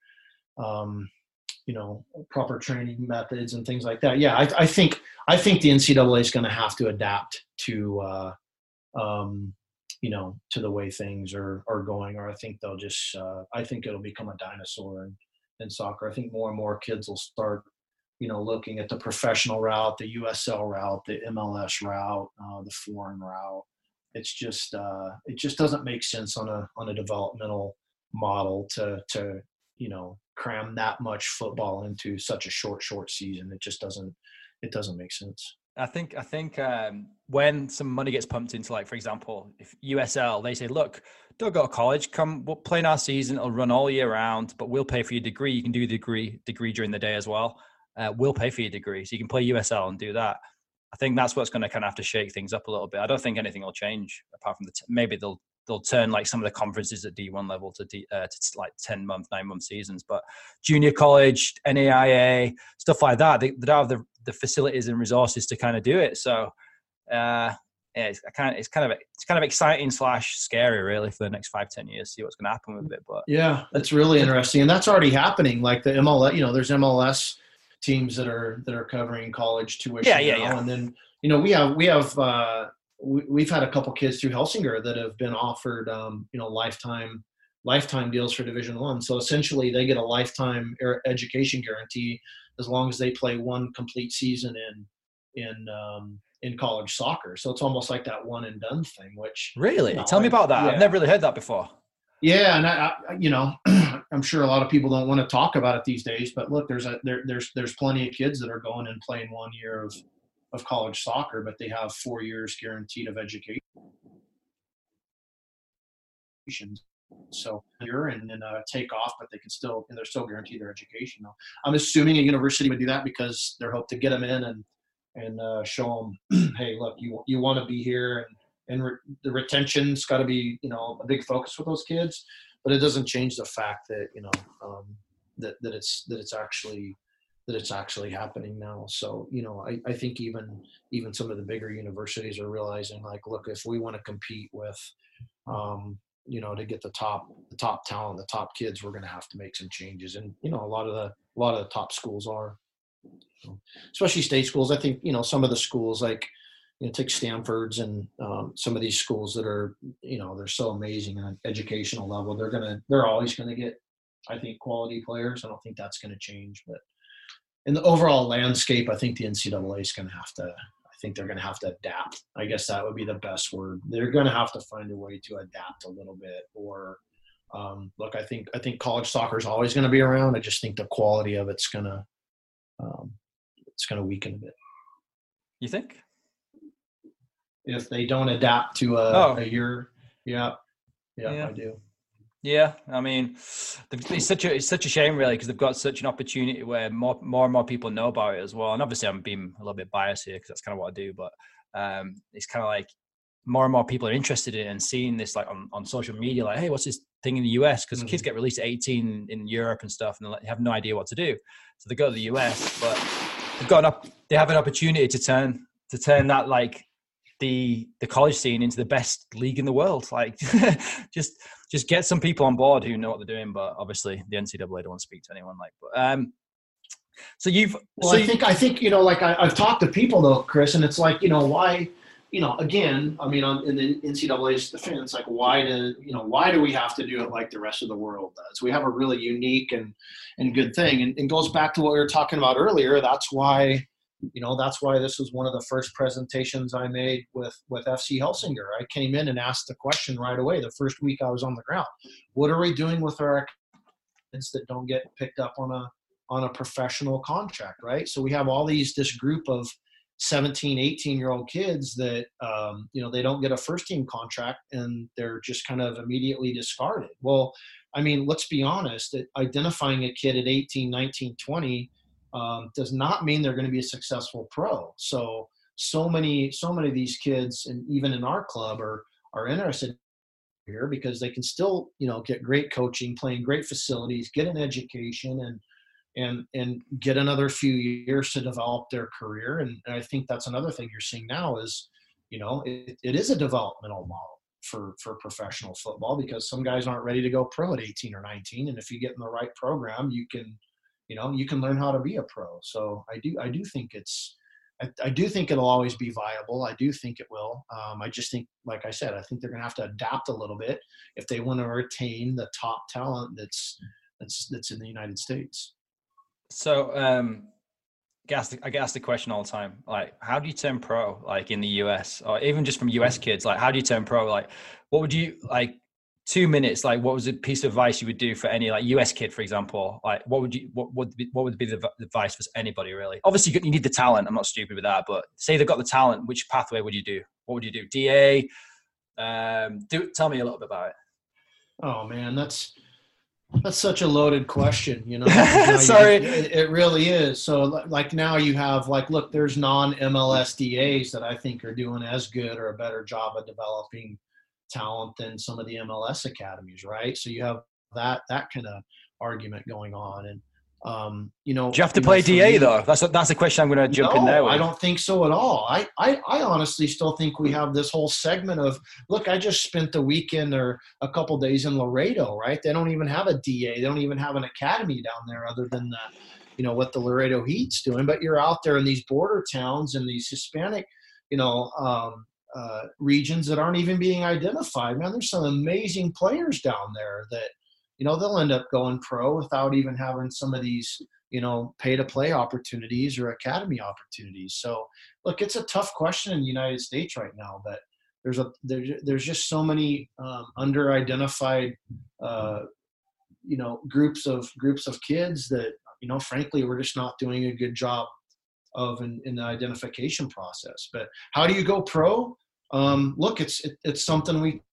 Um, you know, proper training methods and things like that. Yeah, I, I think I think the N C double A is going to have to adapt to, uh, um, you know, to the way things are are going. Or I think they'll just, uh, I think it'll become a dinosaur in, in soccer. I think more and more kids will start, you know, looking at the professional route, the U S L route, the M L S route, uh, the foreign route. It's just, uh, it just doesn't make sense on a on a developmental model to to. you know, cram that much football into such a short, short season. It just doesn't, it doesn't make sense. I think I think um, when some money gets pumped into, like, for example, if U S L, they say, look, don't go to college, come, we'll play in our season, it'll run all year round, but we'll pay for your degree. You can do the degree degree during the day as well. Uh, we'll pay for your degree. So you can play U S L and do that. I think that's what's going to kind of have to shake things up a little bit. I don't think anything will change apart from the, t- maybe they'll, they'll turn like some of the conferences at D one level to, D, uh, to like ten month, nine month seasons, but junior college, N A I A, stuff like that, they, they don't have the, the facilities and resources to kind of do it. So, uh, yeah, it's kind of, it's kind of, it's kind of exciting slash scary really for the next five, ten years, see what's going to happen with it. But yeah, that's really interesting. And that's already happening. Like the M L S, you know, there's M L S teams that are, that are covering college tuition. Yeah, yeah, now. yeah. And then, you know, we have, we have, uh, we, we've had a couple kids through Helsinger that have been offered, um, you know, lifetime, lifetime deals for Division One. So essentially they get a lifetime education guarantee as long as they play one complete season in, in, um, in college soccer. So it's almost like that one and done thing, which really, you know, tell me about that. Yeah. I've never really heard that before. Yeah. And I, I you know, I'm sure a lot of people don't want to talk about it these days, but look, there's a, there, there's, there's plenty of kids that are going and playing one year of, of college soccer, but they have four years guaranteed of education. So you're and then uh, take off, but they can still, and they're still guaranteed their education. I'm assuming a university would do that because they're hope to get them in and, and uh, show them, hey, look, you you want to be here, and and re- the retention's got to be, you know, a big focus with those kids, but it doesn't change the fact that, you know, um, that that it's that it's actually that it's actually happening now. So, you know, I, I think even even some of the bigger universities are realizing, like, look, if we want to compete with, um, you know, to get the top the top talent, the top kids, we're going to have to make some changes, and you know, a lot of the a lot of the top schools are. Especially state schools. I think, you know, some of the schools like, you know, take Stanford's and um, some of these schools that are, you know, they're so amazing on an educational level. They're going to, they're always going to get, I think, quality players. I don't think that's going to change. But in the overall landscape, I think the N C double A is going to have to, I think they're going to have to adapt. I guess that would be the best word. They're going to have to find a way to adapt a little bit. Or, um, look, I think, I think college soccer is always going to be around. I just think the quality of it's going to, um, it's going to weaken a bit. You think? If they don't adapt to a, oh. a year, yeah, yeah, yeah, I do. Yeah, I mean, it's such a it's such a shame, really, because they've got such an opportunity where more more and more people know about it as well. And obviously, I'm being a little bit biased here because that's kind of what I do. But um, it's kind of like more and more people are interested in it and seeing this, like on, on social media, like, hey, what's this thing in the U S? Because mm-hmm. kids get released at eighteen in Europe and stuff, and they have no idea what to do. So they go to the U S, but they've got an up, they have an opportunity to turn to turn that like the the college scene into the best league in the world. Like just just get some people on board who know what they're doing. But obviously the N C double A don't want to speak to anyone like. But um, so you've well, so I think I think you know, like I, I've talked to people though, Chris, and it's like, you know, why, you know, again, I mean, on, in the N C double A's defense, like why do you know why do we have to do it like the rest of the world does? We have a really unique and and good thing, and it goes back to what we were talking about earlier. That's why. You know, that's why this was one of the first presentations I made with, with F C Helsinger. I came in and asked the question right away the first week I was on the ground. What are we doing with our kids that don't get picked up on a on a professional contract, right? So we have all these this group of seventeen, eighteen-year-old kids that, um, you know, they don't get a first-team contract and they're just kind of immediately discarded. Well, I mean, let's be honest, that identifying a kid at eighteen, nineteen, twenty Um, does not mean they're going to be a successful pro. So, so many, so many of these kids, and even in our club, are are interested here because they can still, you know, get great coaching, playing great facilities, get an education, and and and get another few years to develop their career. And, and I think that's another thing you're seeing now is, you know, it, it is a developmental model for for professional football because some guys aren't ready to go pro at eighteen or nineteen, and if you get in the right program, you can. You know, you can learn how to be a pro. So I do, I do think it's, I, I do think it'll always be viable. I do think it will. Um, I just think, like I said, I think they're going to have to adapt a little bit if they want to retain the top talent that's that's that's in the United States. So, um, I get asked, I get asked the question all the time, like, how do you turn pro, like in the U S or even just from U S kids? Like, how do you turn pro? Like, what would you like? two minutes, like what was a piece of advice you would do for any like U S kid, for example? Like what would you what would be, what would be the advice for anybody really? Obviously, you need the talent. I'm not stupid with that, but say they've got the talent, which pathway would you do? What would you do? D A? Um, do tell me a little bit about it. Oh man, that's that's such a loaded question. You know, sorry, you, it, it really is. So like now you have like, look, there's non-M L S D As that I think are doing as good or a better job of developing talent than some of the M L S academies, right? So you have that that kind of argument going on, and um, you know, do you have to you play know, D A me, though? That's a, that's a question I'm going to jump no, in there with. I don't think so at all. I, I I honestly still think we have this whole segment of, look, I just spent the weekend or a couple days in Laredo, right? They don't even have a D A. They don't even have an academy down there other than the, you know, what the Laredo Heat's doing. But you're out there in these border towns and these Hispanic, you know, um, uh, regions that aren't even being identified. Man, there's some amazing players down there that, you know, they'll end up going pro without even having some of these, you know, pay to play opportunities or academy opportunities. So look, it's a tough question in the United States right now, but there's a, there's, there's just so many um, under identified, uh, you know, groups of groups of kids that, you know, frankly, we're just not doing a good job of in, in the identification process. But how do you go pro? Um, look, it's, it, it's something we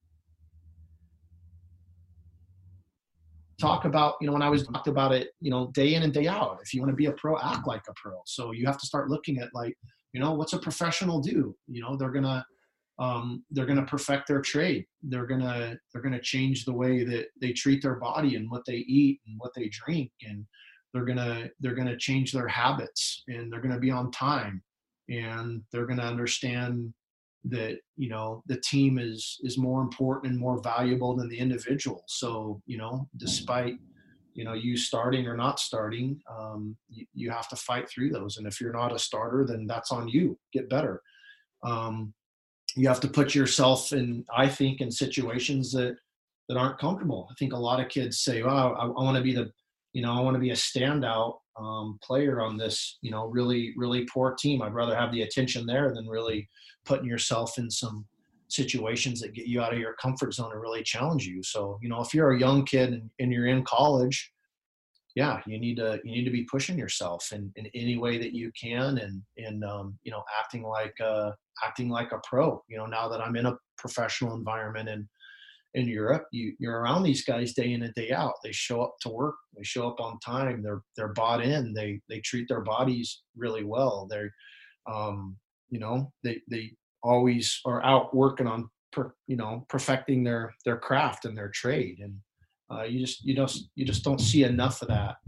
talk about, you know, when I was talked about it, you know, day in and day out. If you want to be a pro, act like a pro. So you have to start looking at like, you know, what's a professional do? You know, they're gonna um, they're gonna perfect their trade. They're gonna they're gonna change the way that they treat their body and what they eat and what they drink, and they're gonna they're gonna change their habits, and they're gonna be on time, and they're gonna understand that, you know, the team is is more important and more valuable than the individual. So, you know, despite, you know, you starting or not starting, um, you, you have to fight through those. And if you're not a starter, then that's on you. Get better. Um, you have to put yourself in, I think, in situations that that aren't comfortable. I think a lot of kids say, "Well, I, I want to be the, you know, I want to be a standout um, player on this, you know, really, really poor team. I'd rather have the attention there than really putting yourself in some situations that get you out of your comfort zone and really challenge you." So, you know, if you're a young kid and, and you're in college, yeah, you need to, you need to be pushing yourself in, in any way that you can. And, and, um, you know, acting like, uh, acting like a pro, you know, now that I'm in a professional environment and in Europe, you, you're around these guys day in and day out. They show up to work. They show up on time. They're, they're bought in. They, they treat their bodies really well. They're, um, you know, they, they always are out working on, per, you know, perfecting their, their craft and their trade. And uh, you just, you don't, you just don't see enough of that.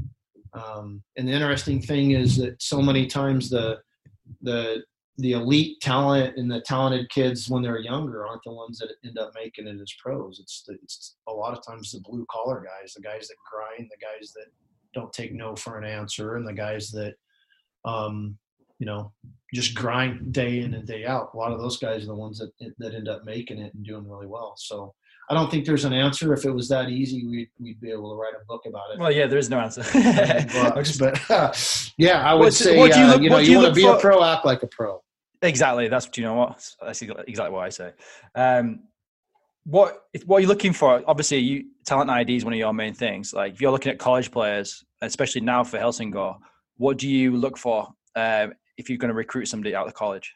Um, and the interesting thing is that so many times the, the, the elite talent and the talented kids when they're younger aren't the ones that end up making it as pros. It's the, it's a lot of times the blue collar guys, the guys that grind, the guys that don't take no for an answer, and the guys that, um, you know, just grind day in and day out. A lot of those guys are the ones that that end up making it and doing really well. So I don't think there's an answer. If it was that easy, we'd we'd be able to write a book about it. Well, yeah, there is no answer. Books, but uh, yeah, I would what, say what do you, look, uh, you know, you, you want to be for? a pro, act like a pro. Exactly. That's, you know what? That's exactly what I say. Um, what what are you looking for? Obviously, you, talent I D is one of your main things. Like if you're looking at college players, especially now for Helsingør, what do you look for um, if you're going to recruit somebody out of college?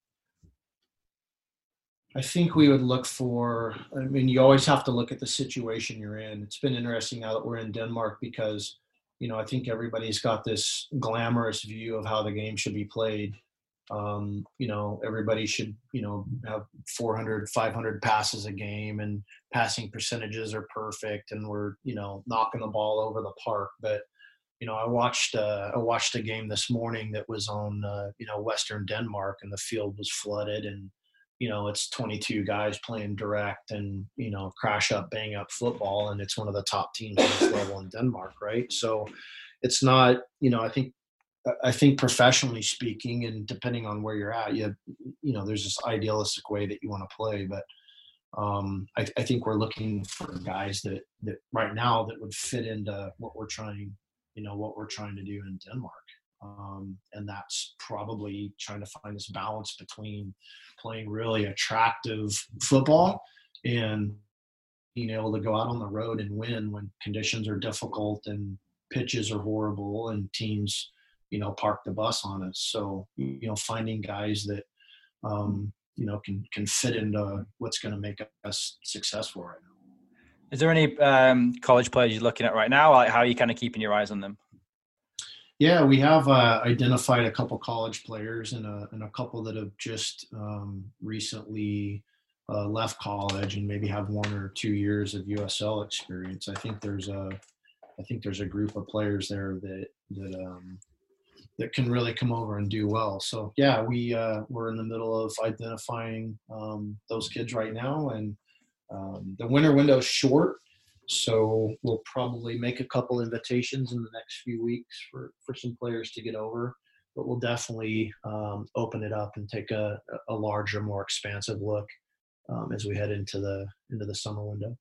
I think we would look for, I mean, you always have to look at the situation you're in. It's been interesting now that we're in Denmark because, you know, I think everybody's got this glamorous view of how the game should be played. Um, you know, everybody should, you know, have four hundred, five hundred passes a game and passing percentages are perfect and we're, you know, knocking the ball over the park. But, you know, I watched, uh, I watched a game this morning that was on, uh, you know, Western Denmark, and the field was flooded, and, you know, it's twenty-two guys playing direct and, you know, crash up, bang up football. And it's one of the top teams at this level in Denmark. Right. So it's not, you know, I think, I think professionally speaking, and depending on where you're at, you, you know, there's this idealistic way that you want to play, but um, I, I think we're looking for guys that, that right now that would fit into what we're trying, you know, what we're trying to do in Denmark. Um, and that's probably trying to find this balance between playing really attractive football and being able to go out on the road and win when conditions are difficult and pitches are horrible and teams, you know, park the bus on us. So, you know, finding guys that, um, you know, can, can fit into what's going to make us successful right now. Is there any um, college players you're looking at right now? Like, how are you kind of keeping your eyes on them? Yeah, we have uh, identified a couple college players and a, and a couple that have just um, recently uh, left college and maybe have one or two years of U S L experience. I think there's a, I think there's a group of players there that that um, that can really come over and do well. So yeah, we uh, we're in the middle of identifying um, those kids right now, and um, the winter window is short. So we'll probably make a couple invitations in the next few weeks for, for some players to get over, but we'll definitely um, open it up and take a, a larger, more expansive look um, as we head into the into the summer window.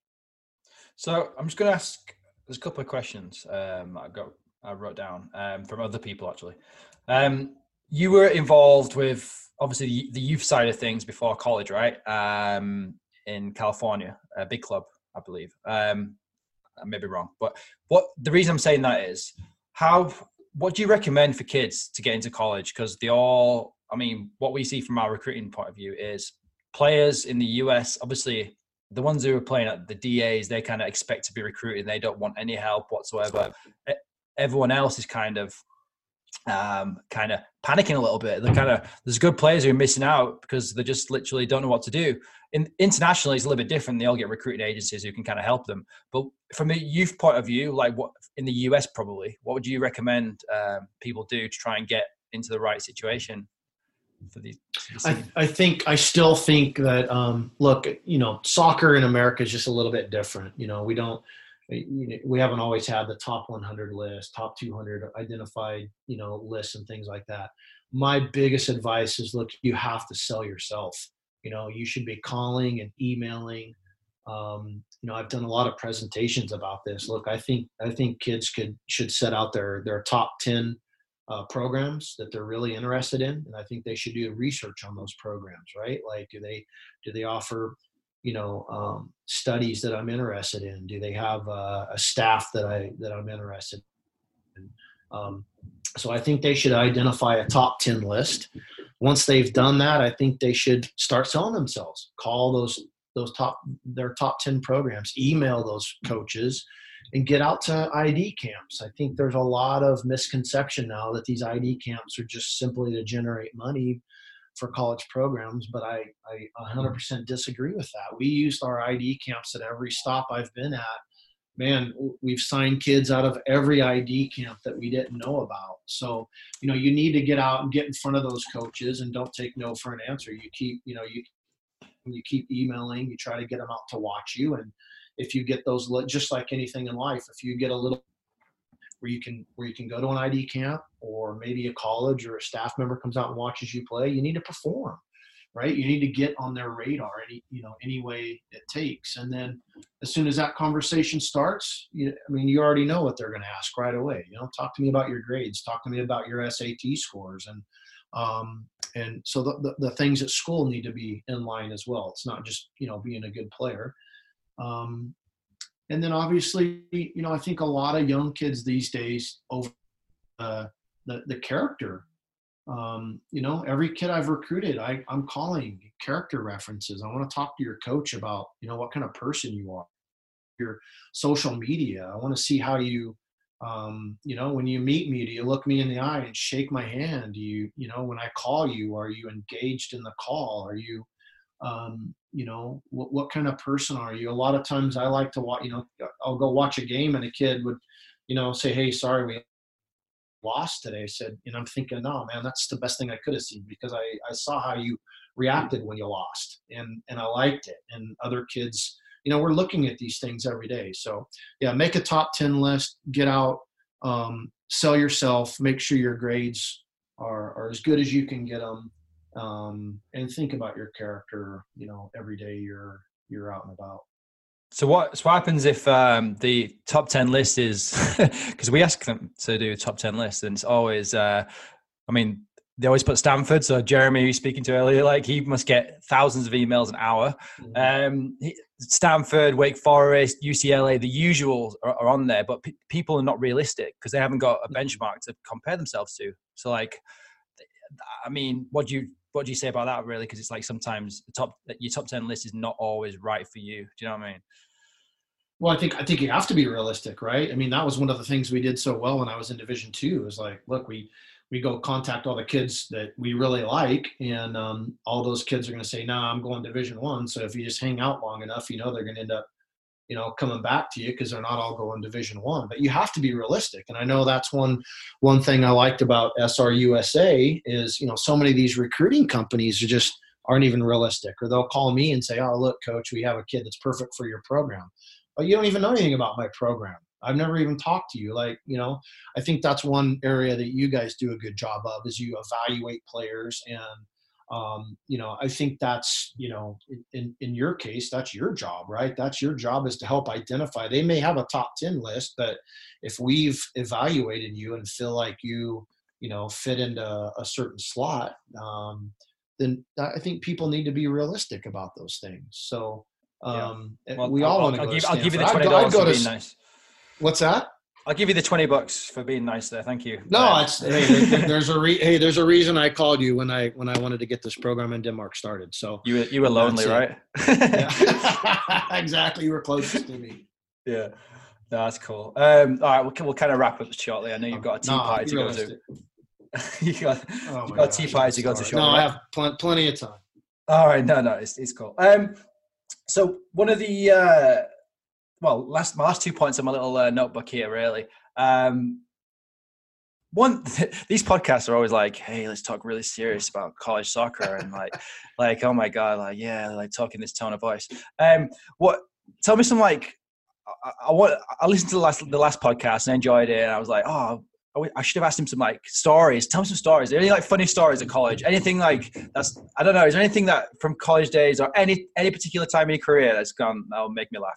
So I'm just going to ask, there's a couple of questions um, I got I wrote down um, from other people actually. Um, you were involved with obviously the youth side of things before college, right? Um, in California, a big club, I believe. Um, I may be wrong, but what the reason I'm saying that is how, what do you recommend for kids to get into college? Because they all, I mean, what we see from our recruiting point of view is players in the U S, obviously the ones who are playing at the D As, they kind of expect to be recruited. They don't want any help whatsoever. Everyone else is kind of, um, kind of panicking a little bit. They're kind of, there's good players who are missing out because they just literally don't know what to do. In, internationally, it's a little bit different. They all get recruiting agencies who can kind of help them. But from a youth point of view, like what in the U S probably, what would you recommend um, people do to try and get into the right situation for the, for the I, I think, I still think that, um, look, you know, soccer in America is just a little bit different. You know, we don't, we haven't always had the top one hundred list, top two hundred identified, you know, lists and things like that. My biggest advice is, look, you have to sell yourself. You know, you should be calling and emailing. Um, you know, I've done a lot of presentations about this. Look, I think I think kids could should set out their their top ten uh, programs that they're really interested in, and I think they should do research on those programs. Right? Like, do they do they offer, you know, um, studies that I'm interested in? Do they have uh, a staff that I that I'm interested in? Um, so I think they should identify a top ten list. Once they've done that, I think they should start selling themselves. Call those those top their top ten programs, email those coaches, and get out to I D camps. I think there's a lot of misconception now that these I D camps are just simply to generate money for college programs, but I, I one hundred percent disagree with that. We used our I D camps at every stop I've been at. Man, we've signed kids out of every I D camp that we didn't know about. So, you know, you need to get out and get in front of those coaches and don't take no for an answer. You keep, you know, you you keep emailing, you try to get them out to watch you. And if you get those, just like anything in life, if you get a little where you can where you can go to an I D camp, or maybe a college or a staff member comes out and watches you play, you need to perform, right? You need to get on their radar any, you know, any way it takes. And then as soon as that conversation starts, you, I mean, you already know what they're going to ask right away. You know, talk to me about your grades, talk to me about your S A T scores. And, um, and so the, the, the things at school need to be in line as well. It's not just, you know, being a good player. Um, and then obviously, you know, I think a lot of young kids these days over uh, the, the character. Um, you know, every kid I've recruited, I, I'm calling character references. I want to talk to your coach about, you know, what kind of person you are, your social media. I want to see how you, um, you know, when you meet me, do you look me in the eye and shake my hand? Do you, you know, when I call you, are you engaged in the call? Are you, um, you know, what, what kind of person are you? A lot of times I like to watch, you know, I'll go watch a game and a kid would, you know, say, hey, sorry, we lost today. I said, and I'm thinking, no, man, that's the best thing I could have seen, because I, I saw how you reacted when you lost, and, and I liked it. And other kids, you know, we're looking at these things every day. So yeah, make a top ten list, get out, um, sell yourself, make sure your grades are, are as good as you can get them. Um, and think about your character, you know, every day you're, you're out and about. So what, so what happens if um, the top ten list is, because we ask them to do a top ten list, and it's always, uh, I mean, they always put Stanford. So Jeremy, who you speaking to earlier, like he must get thousands of emails an hour. Um, he, Stanford, Wake Forest, U C L A, the usuals are, are on there, but pe- people are not realistic because they haven't got a benchmark to compare themselves to. So like, I mean, what do you what do you say about that really? Because it's like sometimes the top your top ten list is not always right for you. Do you know what I mean? Well, I think I think you have to be realistic, right? I mean, that was one of the things we did so well when I was in Division Two. Is like, look, we we go contact all the kids that we really like, and um, all those kids are going to say, "Nah, I'm going Division One." So if you just hang out long enough, you know they're going to end up, you know, coming back to you because they're not all going Division One. But you have to be realistic, and I know that's one one thing I liked about S R U S A is, you know, so many of these recruiting companies are just aren't even realistic, or they'll call me and say, "Oh, look, coach, we have a kid that's perfect for your program." But you don't even know anything about my program. I've never even talked to you. Like, you know, I think that's one area that you guys do a good job of is you evaluate players. And, um, you know, I think that's, you know, in, in your case, that's your job, right? That's your job is to help identify. They may have a top ten list, but if we've evaluated you and feel like you, you know, fit into a certain slot, um, then I think people need to be realistic about those things. So, um, yeah. Well, we I'll, all want to I'll go give, to I'll give you the Stanford. twenty dollars I'd go, for I'd go being to, nice. What's that? I'll give you the twenty bucks for being nice there. Thank you. No, um, it's hey, there, there's a re, hey, there's a reason I called you when I when I wanted to get this program in Denmark started. So you were you were lonely, right? Yeah. Exactly. You were closest to me. Yeah, no, that's cool. Um, all right, we'll we'll kind of wrap up shortly. I know you've got a tea no, party to go to. you got, oh you got gosh, a tea party to go to shortly. No, right? I have pl- plenty of time. All right, no, no, it's it's cool. Um, so one of the uh, well, last my last two points on my little uh, notebook here, really. Um, one, these podcasts are always like, "Hey, let's talk really serious about college soccer," and like, like, oh my god, like, yeah, like talking this tone of voice. Um, what? Tell me some like, I, I want. I listened to the last the last podcast and I enjoyed it, and I was like, oh. I should have asked him some like stories. Tell me some stories. Any like funny stories at college? Anything like that's I don't know. Is there anything that from college days or any any particular time in your career that's gone that'll make me laugh?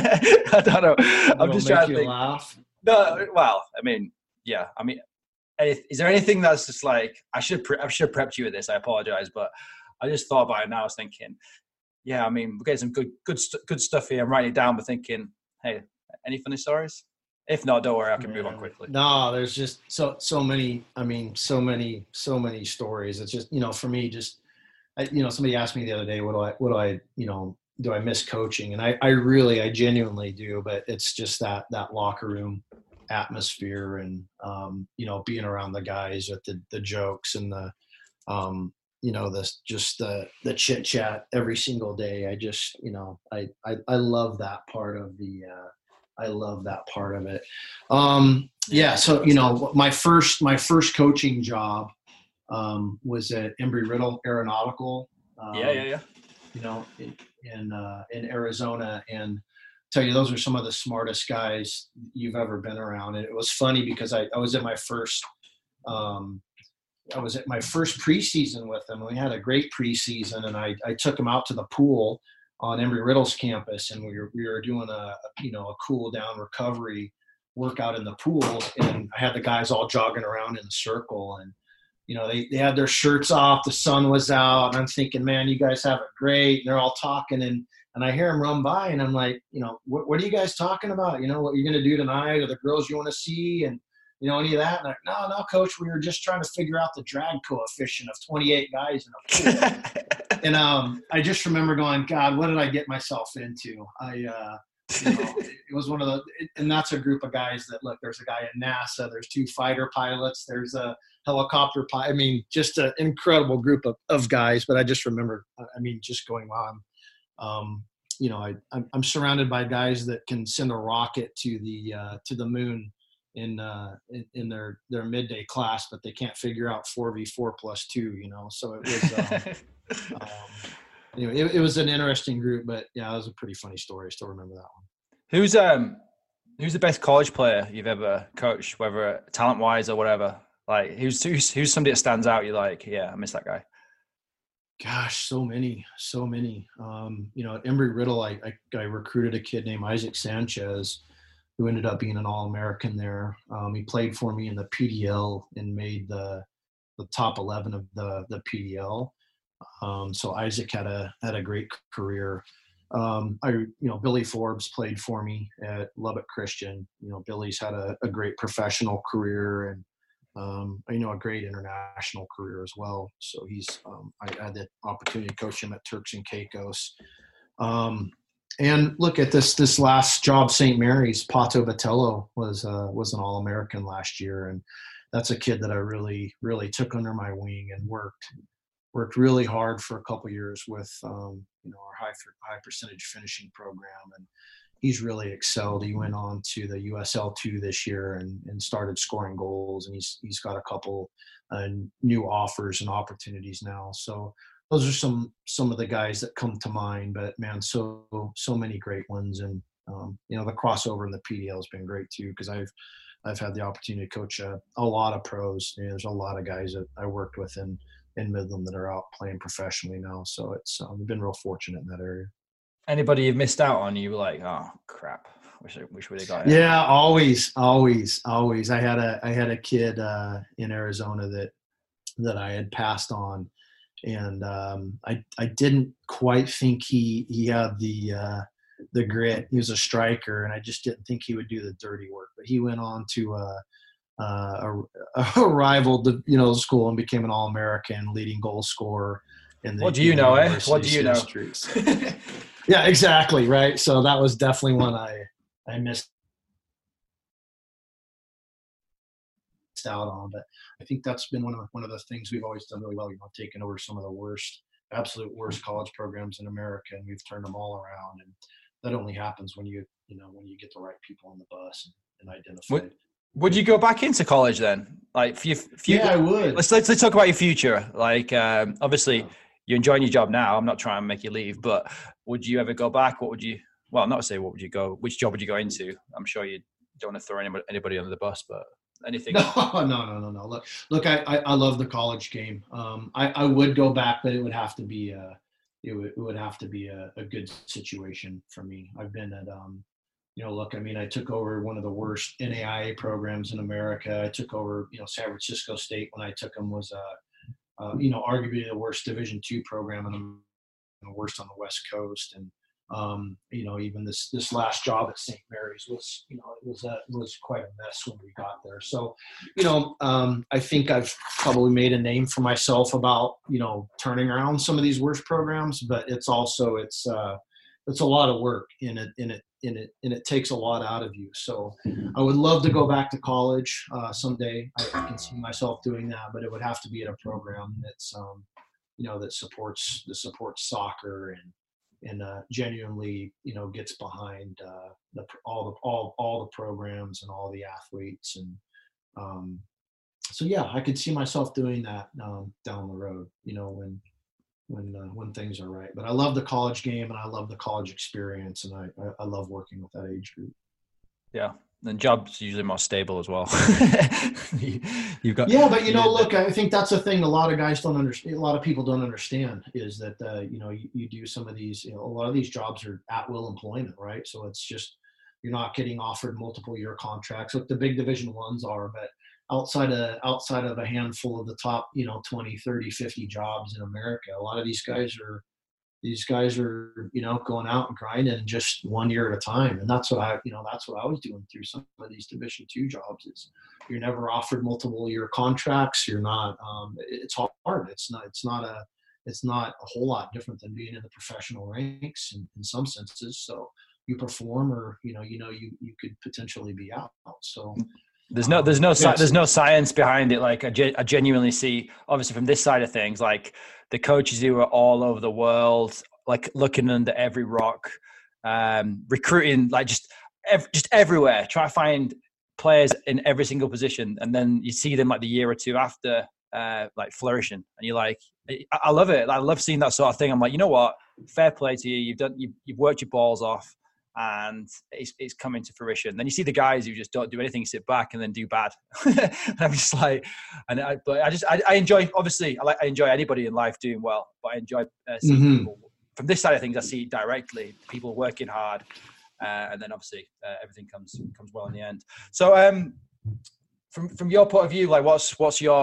I don't know. I'm It'll just make trying you to think. laugh. No, well, I mean, yeah. I mean, any, is there anything that's just like I should pre- I should have prepped you with this? I apologize, but I just thought about it now. I was thinking, yeah. I mean, we're getting some good good st- good stuff here. I'm writing it down, but thinking, hey, any funny stories? If not, don't worry, I can move on quickly. No, there's just so so many. I mean, so many so many stories. It's just, you know, for me, just I, you know, somebody asked me the other day, what do I what do I you know do I miss coaching? And I I really I genuinely do, but it's just that that locker room atmosphere and um, you know being around the guys with the the jokes and the um, you know this just the the chit chat every single day. I just you know I I, I love that part of the. Uh, I love that part of it. Um, yeah. So, you know, my first, my first coaching job um, was at Embry-Riddle Aeronautical. Um, yeah, yeah, yeah. You know, in, in, uh, in Arizona, and tell you, those are some of the smartest guys you've ever been around. And it was funny because I, I was at my first, um, I was at my first preseason with them. We had a great preseason, and I, I took them out to the pool on Embry-Riddle's campus, and we were we were doing a you know a cool down recovery workout in the pool, and I had the guys all jogging around in a circle, and you know they, they had their shirts off, the sun was out, and I'm thinking, man, you guys have it great, and they're all talking, and and I hear them run by, and I'm like, you know, what what are you guys talking about? You know, what you're gonna do tonight, or the girls you want to see, and you know, any of that? And like, no, no, coach, we were just trying to figure out the drag coefficient of twenty-eight guys in a pool. And um, I just remember going, God, what did I get myself into? I, uh, you know, it was one of the, and that's a group of guys that look, there's a guy at NASA, there's two fighter pilots, there's a helicopter pilot. I mean, just an incredible group of, of guys. But I just remember, I mean, just going on, um, you know, I, I'm, I'm surrounded by guys that can send a rocket to the, uh, to the moon in, uh, in, in their, their midday class, but they can't figure out four v four plus two, you know? So it was, um, um, anyway, it, it was an interesting group, but yeah, it was a pretty funny story. I still remember that one. Who's um who's the best college player you've ever coached, whether talent wise or whatever? Like who's who's who's somebody that stands out? You're like, yeah, I miss that guy. Gosh, so many, so many. Um, you know, at Embry-Riddle, I, I I recruited a kid named Isaac Sanchez, who ended up being an All-American there. Um, he played for me in the P D L and made the the top eleven of the the P D L. Um, so Isaac had a had a great career. Um, I, you know, Billy Forbes played for me at Lubbock Christian. You know, Billy's had a, a great professional career and, um, you know, a great international career as well. So he's, um, I had the opportunity to coach him at Turks and Caicos. Um, and look at this, this last job, Saint Mary's, Pato Vitello was, uh, was an All-American last year. And that's a kid that I really, really took under my wing and worked worked really hard for a couple of years with, um, you know, our high high percentage finishing program, and he's really excelled. He went on to the U S L two this year and, and started scoring goals, and he's he's got a couple uh, new offers and opportunities now. So those are some some of the guys that come to mind. But man, so so many great ones, and um, you know, the crossover in the P D L has been great too, because I've I've had the opportunity to coach a, a lot of pros. You know, there's a lot of guys that I worked with in in Midland that are out playing professionally now. So it's um, been real fortunate in that area. Anybody you've missed out on, you were like, oh crap, wish I wish we would have got it. Yeah, always, always, always. I had a I had a kid uh, in Arizona that that I had passed on, and um, I I didn't quite think he he had the uh, the grit. He was a striker, and I just didn't think he would do the dirty work. But he went on to uh, uh, a, a rival, to, you know, school and became an All-American, leading goal scorer. In the, what do you know, eh? What do you know? Yeah, exactly, right. So that was definitely one I I missed out on, but I think that's been one of the, one of the things we've always done really well. You know, taking over some of the worst, absolute worst college programs in America, and we've turned them all around. And that only happens when you you know when you get the right people on the bus and, and identify. Would, would you go back into college then? Like, for you, for you, yeah, I would. Let's, let's let's talk about your future. Like, um, obviously, you're enjoying your job now. I'm not trying to make you leave, but would you ever go back? What would you? Well, not say what would you go. Which job would you go into? I'm sure you don't want to throw anybody, anybody under the bus, but anything. No, no, no, no, no. Look, look. I, I, I love the college game. Um, I, I would go back, but it would have to be a, it would, it would have to be a, a good situation for me. I've been at, um, you know, look. I mean, I took over one of the worst N A I A programs in America. I took over, you know, San Francisco State when I took them was, uh, uh, you know, arguably the worst Division two program and the worst on the West Coast. And Um, you know, even this this last job at Saint Mary's was, you know, it was a, it was quite a mess when we got there. So, you know, um, I think I've probably made a name for myself about, you know, turning around some of these worst programs, but it's also it's uh, it's a lot of work in it, in it, in it, and it takes a lot out of you. So, I would love to go back to college uh, someday. I, I can see myself doing that, but it would have to be at a program that's, um, you know, that supports that supports soccer and. and uh, genuinely, you know, gets behind uh, the all the all all the programs and all the athletes, and um, so yeah, I could see myself doing that um, down the road, you know, when when uh, when things are right. But I love the college game and I love the college experience, and I I, I love working with that age group. Yeah. And jobs usually more stable as well. you, you've got yeah, but you know, look, I think that's the thing a lot of guys don't understand. A lot of people don't understand is that uh, you know you, you do some of these. You know, a lot of these jobs are at will employment, right? So it's just you're not getting offered multiple year contracts. Look, the big Division ones are, but outside of outside of a handful of the top, you know, twenty, thirty, fifty jobs in America, a lot of these guys are. These guys are, you know, going out and grinding just one year at a time. And that's what I, you know, that's what I was doing through some of these Division two jobs is you're never offered multiple year contracts. You're not, um, it's hard. It's not, it's not a, it's not a whole lot different than being in the professional ranks in, in some senses. So you perform or, you know, you know, you, you could potentially be out. So There's no, there's no, um, yes. there's no science behind it. Like I, ge- I genuinely see, obviously from this side of things, like the coaches who are all over the world, like looking under every rock, um, recruiting, like just, ev- just everywhere, try to find players in every single position. And then you see them like the year or two after, uh, like flourishing. And you're like, I, I love it. I love seeing that sort of thing. I'm like, you know what? Fair play to you. You've done, you've, you've worked your balls off. And it's, it's coming to fruition. Then you see the guys who just don't do anything, sit back and then do bad. And I'm just like, and I, but I just, I, I enjoy, obviously, I like, I enjoy anybody in life doing well, but I enjoy uh, seeing mm-hmm. people from this side of things. I see directly people working hard, uh, and then obviously uh, everything comes comes well in the end. So, um, from from your point of view, like, what's what's your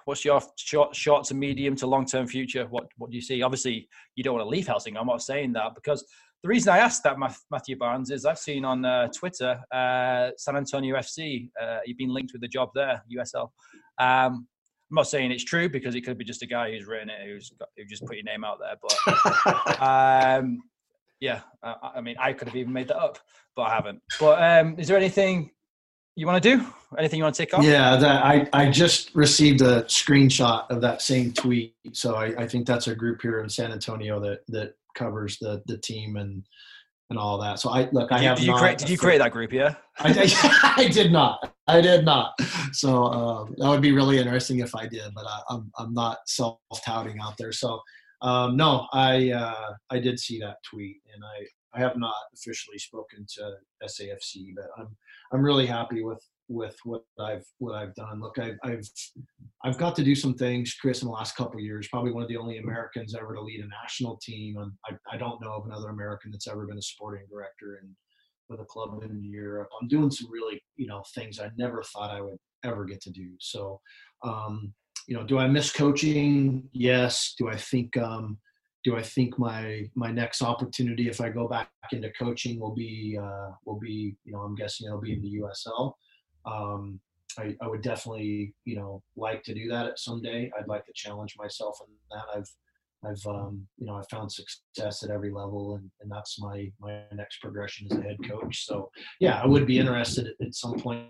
what's your short, short to medium to long term future? What what do you see? Obviously, you don't want to leave Helsinki. I'm not saying that, because the reason I asked that, Matthew Barnes, is I've seen on uh, Twitter uh, San Antonio F C. Uh, you've been linked with the job there, U S L. Um, I'm not saying it's true, because it could be just a guy who's written it, who's got, who just put your name out there. But um, yeah, I, I mean, I could have even made that up, but I haven't. But um, is there anything you want to do? Anything you want to take off? Yeah, that, I, I just received a screenshot of that same tweet. So I, I think that's a group here in San Antonio that, that covers the, the team and, and all that. So I look, did I you, have did you not, create, did you create that group? Yeah, I, I, I did not. I did not. So um, that would be really interesting if I did, but I, I'm I'm not self-touting out there. So um, no, I uh, I did see that tweet, and I, I have not officially spoken to S A F C, but I'm I'm really happy with with what I've what I've done. Look, I've I've I've got to do some things, Chris, in the last couple of years. Probably one of the only Americans ever to lead a national team. And I I don't know of another American that's ever been a sporting director and with a club in Europe. I'm doing some really, you know, things I never thought I would ever get to do. So, um, you know, do I miss coaching? Yes. Do I think um, do I think my my next opportunity, if I go back into coaching, will be uh, will be you know I'm guessing it'll be in the U S L. Um, I, I would definitely, you know, like to do that at someday. I'd like to challenge myself in that. I've, I've, um, you know, I've found success at every level, and, and that's my, my next progression as a head coach. So yeah, I would be interested at, at some point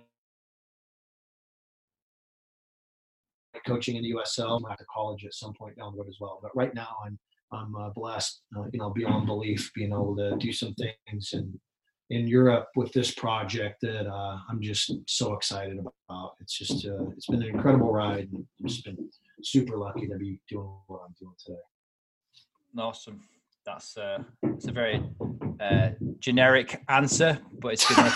coaching in the U S L, at college at some point down the road as well. But right now I'm, I'm uh, blessed, uh, you know, beyond belief, being able to do some things and, in Europe with this project that uh, I'm just so excited about. It's just, uh, it's been an incredible ride, and I've just been super lucky to be doing what I'm doing today. Awesome. That's uh, it's a very uh, generic answer, but it's good enough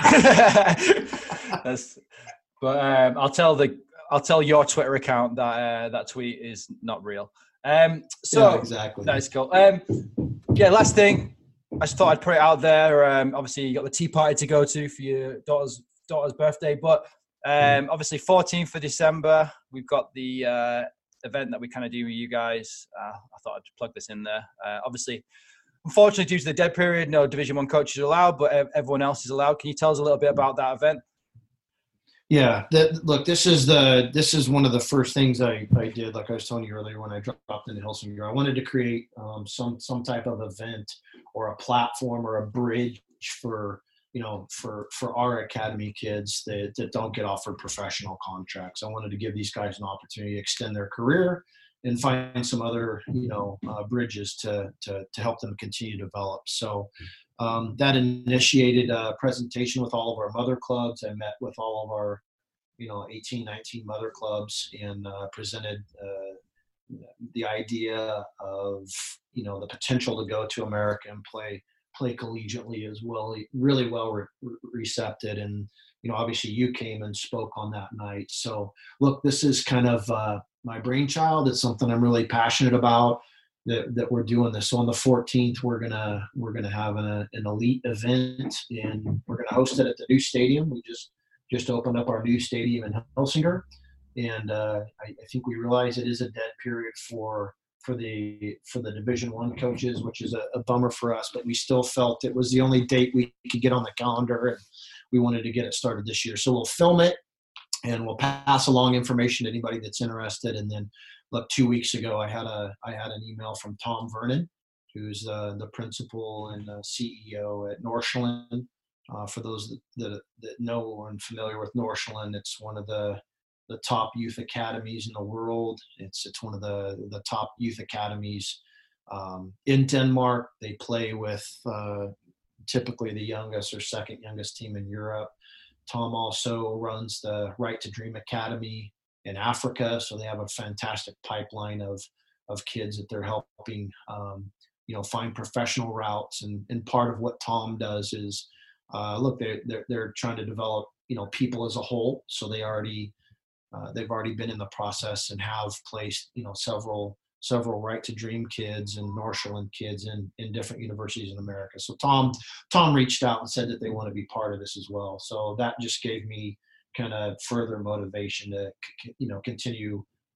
for me. That's, but um, I'll tell the I'll tell your Twitter account that uh, that tweet is not real. Um, so yeah, exactly. That's cool. Um, yeah, last thing. I just thought I'd put it out there. Um, obviously, you got the tea party to go to for your daughter's daughter's birthday, but um, obviously, fourteenth of December, we've got the uh, event that we kind of do with you guys. Uh, I thought I'd plug this in there. Uh, obviously, unfortunately, due to the dead period, no Division One coaches allowed, but everyone else is allowed. Can you tell us a little bit about that event? Yeah, that, look, this is the this is one of the first things I, I did. Like I was telling you earlier, when I dropped into Helsinki, I wanted to create um, some some type of event or a platform or a bridge for you know for for our academy kids that, that don't get offered professional contracts. I wanted to give these guys an opportunity to extend their career and find some other you know uh, bridges to, to to help them continue to develop. So. Um, that initiated a presentation with all of our mother clubs. I met with all of our, you know, eighteen, nineteen mother clubs and uh, presented uh, the idea of, you know, the potential to go to America and play play collegiately as well, really well re- recepted. And, you know, obviously you came and spoke on that night. So, look, this is kind of uh, my brainchild. It's something I'm really passionate about. That, that we're doing this. So on the fourteenth, we're gonna we're gonna have a, an elite event, and we're gonna host it at the new stadium. We just just opened up our new stadium in Helsinki, and uh, I, I think we realize it is a dead period for for the for the Division One coaches, which is a, a bummer for us. But we still felt it was the only date we could get on the calendar, and we wanted to get it started this year. So we'll film it, and we'll pass along information to anybody that's interested, and then. Look, two weeks ago, I had a I had an email from Tom Vernon, who's uh, the principal and uh, C E O at Nordsjælland. Uh, for those that, that, that know or are familiar with Nordsjælland, it's one of the the top youth academies in the world. It's it's one of the the top youth academies um, in Denmark. They play with uh, typically the youngest or second youngest team in Europe. Tom also runs the Right to Dream Academy in Africa, so they have a fantastic pipeline of of kids that they're helping, um, you know, find professional routes. And, and part of what Tom does is, uh, look, they're, they're they're trying to develop, you know, people as a whole. So they already uh, they've already been in the process and have placed, you know, several several Right to Dream kids and Nordsjælland kids in in different universities in America. So Tom Tom reached out and said that they want to be part of this as well. So that just gave me kind of further motivation to, you know, continue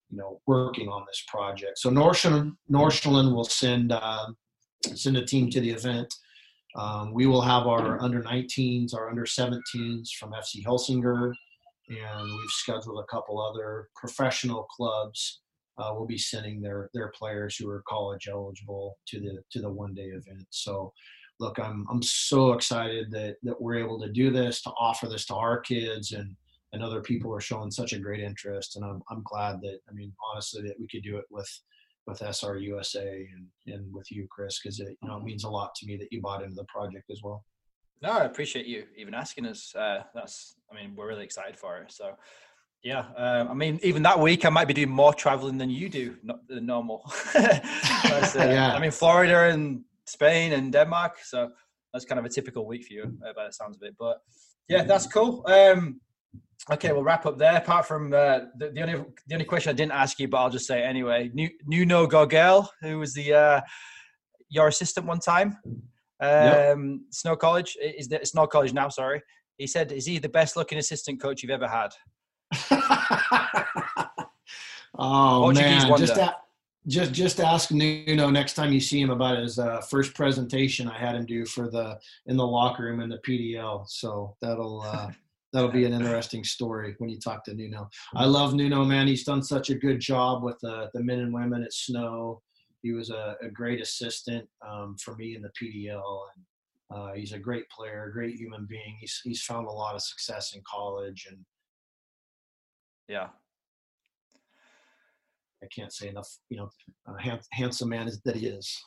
you know, working on this project. So Northland, Northland will send uh, send a team to the event. Um, we will have our under nineteens, our under seventeens from F C Helsinger, and we've scheduled a couple other professional clubs. Uh, will be sending their their players who are college eligible to the to the one day event. So, look, I'm I'm so excited that that we're able to do this, to offer this to our kids, and and other people are showing such a great interest. And I'm I'm glad that, I mean, honestly, that we could do it with with S R U S A and and with you, Chris, because it you know it means a lot to me that you bought into the project as well. No, I appreciate you even asking us. Uh, that's I mean, we're really excited for it. So. Yeah, um, I mean, even that week, I might be doing more traveling than you do, not than normal. uh, yeah. I'm in Florida and Spain and Denmark, so that's kind of a typical week for you, uh, by the sounds of it. But yeah, that's cool. Um, okay, we'll wrap up there. Apart from uh, the, the only the only question I didn't ask you, but I'll just say it anyway. Nuno Gorgel, who was the uh, your assistant one time, um, yep. Snow College is the Snow College now. Sorry, he said, "Is he the best looking assistant coach you've ever had?" oh man, just a, just just ask Nuno next time you see him about his uh, first presentation I had him do for the in the locker room in the P D L. So that'll uh, that'll be an interesting story when you talk to Nuno. I love Nuno, man. He's done such a good job with the the men and women at Snow. He was a, a great assistant um, for me in the P D L, and uh, he's a great player, a great human being. He's he's found a lot of success in college, and yeah. I can't say enough, you know, uh, hand, handsome man that he is.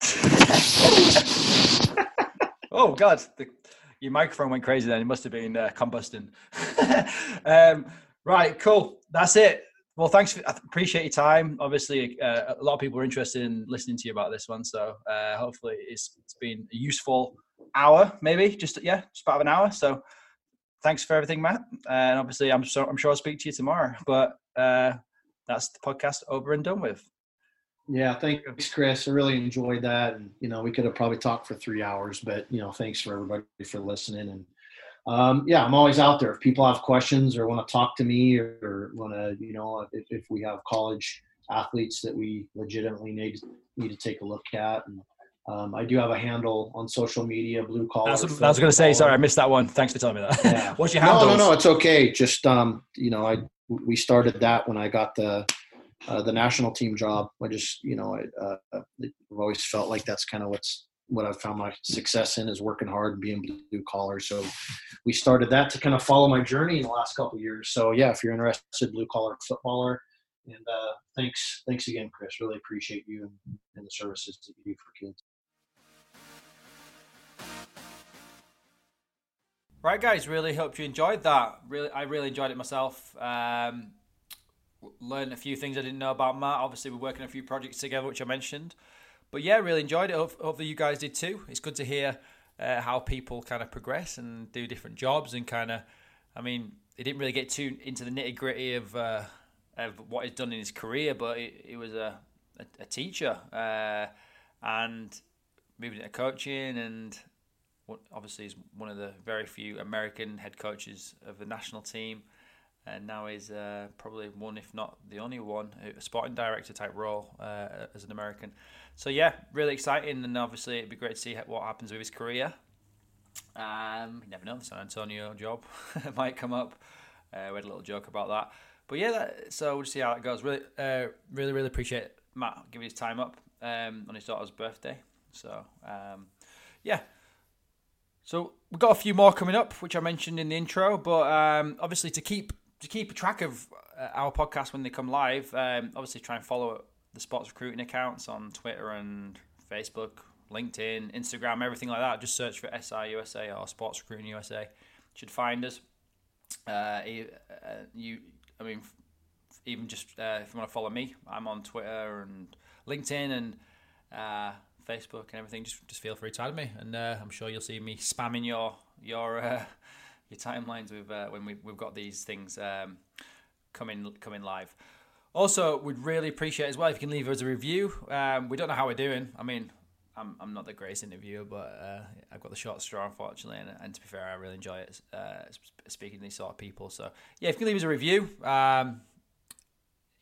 Oh, God. The, your microphone went crazy then. It must have been uh, combusting. um, right, cool. That's it. Well, thanks. For, I appreciate your time. Obviously, uh, a lot of people are interested in listening to you about this one. So uh, hopefully it's, it's been a useful hour, maybe. Just, yeah, just about an hour. So thanks for everything, Matt. Uh, and obviously, I'm, so, I'm sure I'll speak to you tomorrow. But uh, that's the podcast over and done with. Yeah, thanks, Chris. I really enjoyed that. And, you know, we could have probably talked for three hours, but, you know, thanks for everybody for listening. And, um, yeah, I'm always out there. If people have questions or want to talk to me or, or want to, you know, if, if we have college athletes that we legitimately need, need to take a look at. And um, I do have a handle on social media, Blue Collar. I was, I was going to say, sorry, I missed that one. Thanks for telling me that. Yeah. What's your handle? No, no, no, it's okay. Just, um, you know, I we started that when I got the – Uh, the national team job. I just, you know, I, uh, I've always felt like that's kind of what's what I've found my success in is working hard and being blue collar. So we started that to kind of follow my journey in the last couple of years. So yeah, if you're interested, blue collar footballer. And uh, thanks, thanks again, Chris. Really appreciate you and, and the services that you do for kids. Right, guys. Really hope you enjoyed that. Really, I really enjoyed it myself. Um, learned a few things I didn't know about Matt. Obviously, we're working on a few projects together, which I mentioned. But yeah, really enjoyed it. Hopefully you guys did too. It's good to hear uh, how people kind of progress and do different jobs and kind of, I mean, he didn't really get too into the nitty gritty of uh, of what he's done in his career, but he, he was a, a, a teacher uh, and moved into coaching, and obviously he's one of the very few American head coaches of the national team. And now he's uh, probably one, if not the only one, a sporting director type role uh, as an American. So yeah, really exciting, and obviously it'd be great to see what happens with his career. Um, you never know, the San Antonio job might come up. Uh, we had a little joke about that, but yeah, that, so we'll see how that goes. Really, uh, really, really appreciate Matt giving his time up um, on his daughter's birthday. So um, yeah. So we've got a few more coming up, which I mentioned in the intro, but um, obviously to keep To keep track of our podcast when they come live, um, obviously try and follow the sports recruiting accounts on Twitter and Facebook, LinkedIn, Instagram, everything like that. Just search for S I U S A or Sports Recruiting U S A. You should find us. Uh, you, I mean, even just uh, if you want to follow me, I'm on Twitter and LinkedIn and uh, Facebook and everything. Just just feel free to add me, and uh, I'm sure you'll see me spamming your your. Uh, your timelines with uh, when we, we've got these things um, coming coming live. Also, we'd really appreciate as well if you can leave us a review. Um, we don't know how we're doing. I mean, I'm I'm not the greatest interviewer, but uh, I've got the short straw, unfortunately. And, and to be fair, I really enjoy it uh, speaking to these sort of people. So, yeah, if you can leave us a review, um,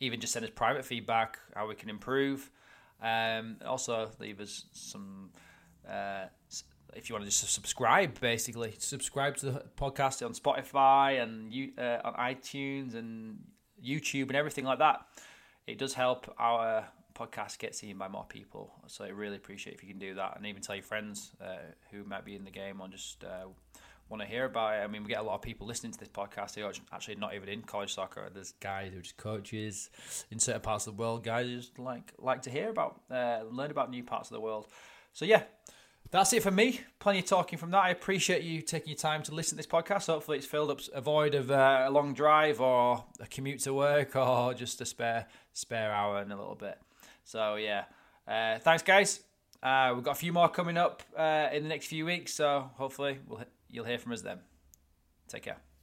even just send us private feedback, how we can improve. Um, also, leave us some, uh, if you want to just subscribe, basically. Subscribe to the podcast on Spotify and you, uh, on iTunes and YouTube and everything like that. It does help our podcast get seen by more people. So I really appreciate if you can do that. And even tell your friends uh, who might be in the game or just uh, want to hear about it. I mean, we get a lot of people listening to this podcast who are actually not even in college soccer. There's guys who are just coaches in certain parts of the world, guys who just like like to hear about, uh, learn about new parts of the world. So yeah, that's it for me. Plenty of talking from that. I appreciate you taking your time to listen to this podcast. Hopefully it's filled up a void of uh, a long drive or a commute to work or just a spare spare hour and a little bit. So yeah, uh, thanks guys. Uh, we've got a few more coming up uh, in the next few weeks, so hopefully we'll you'll hear from us then. Take care.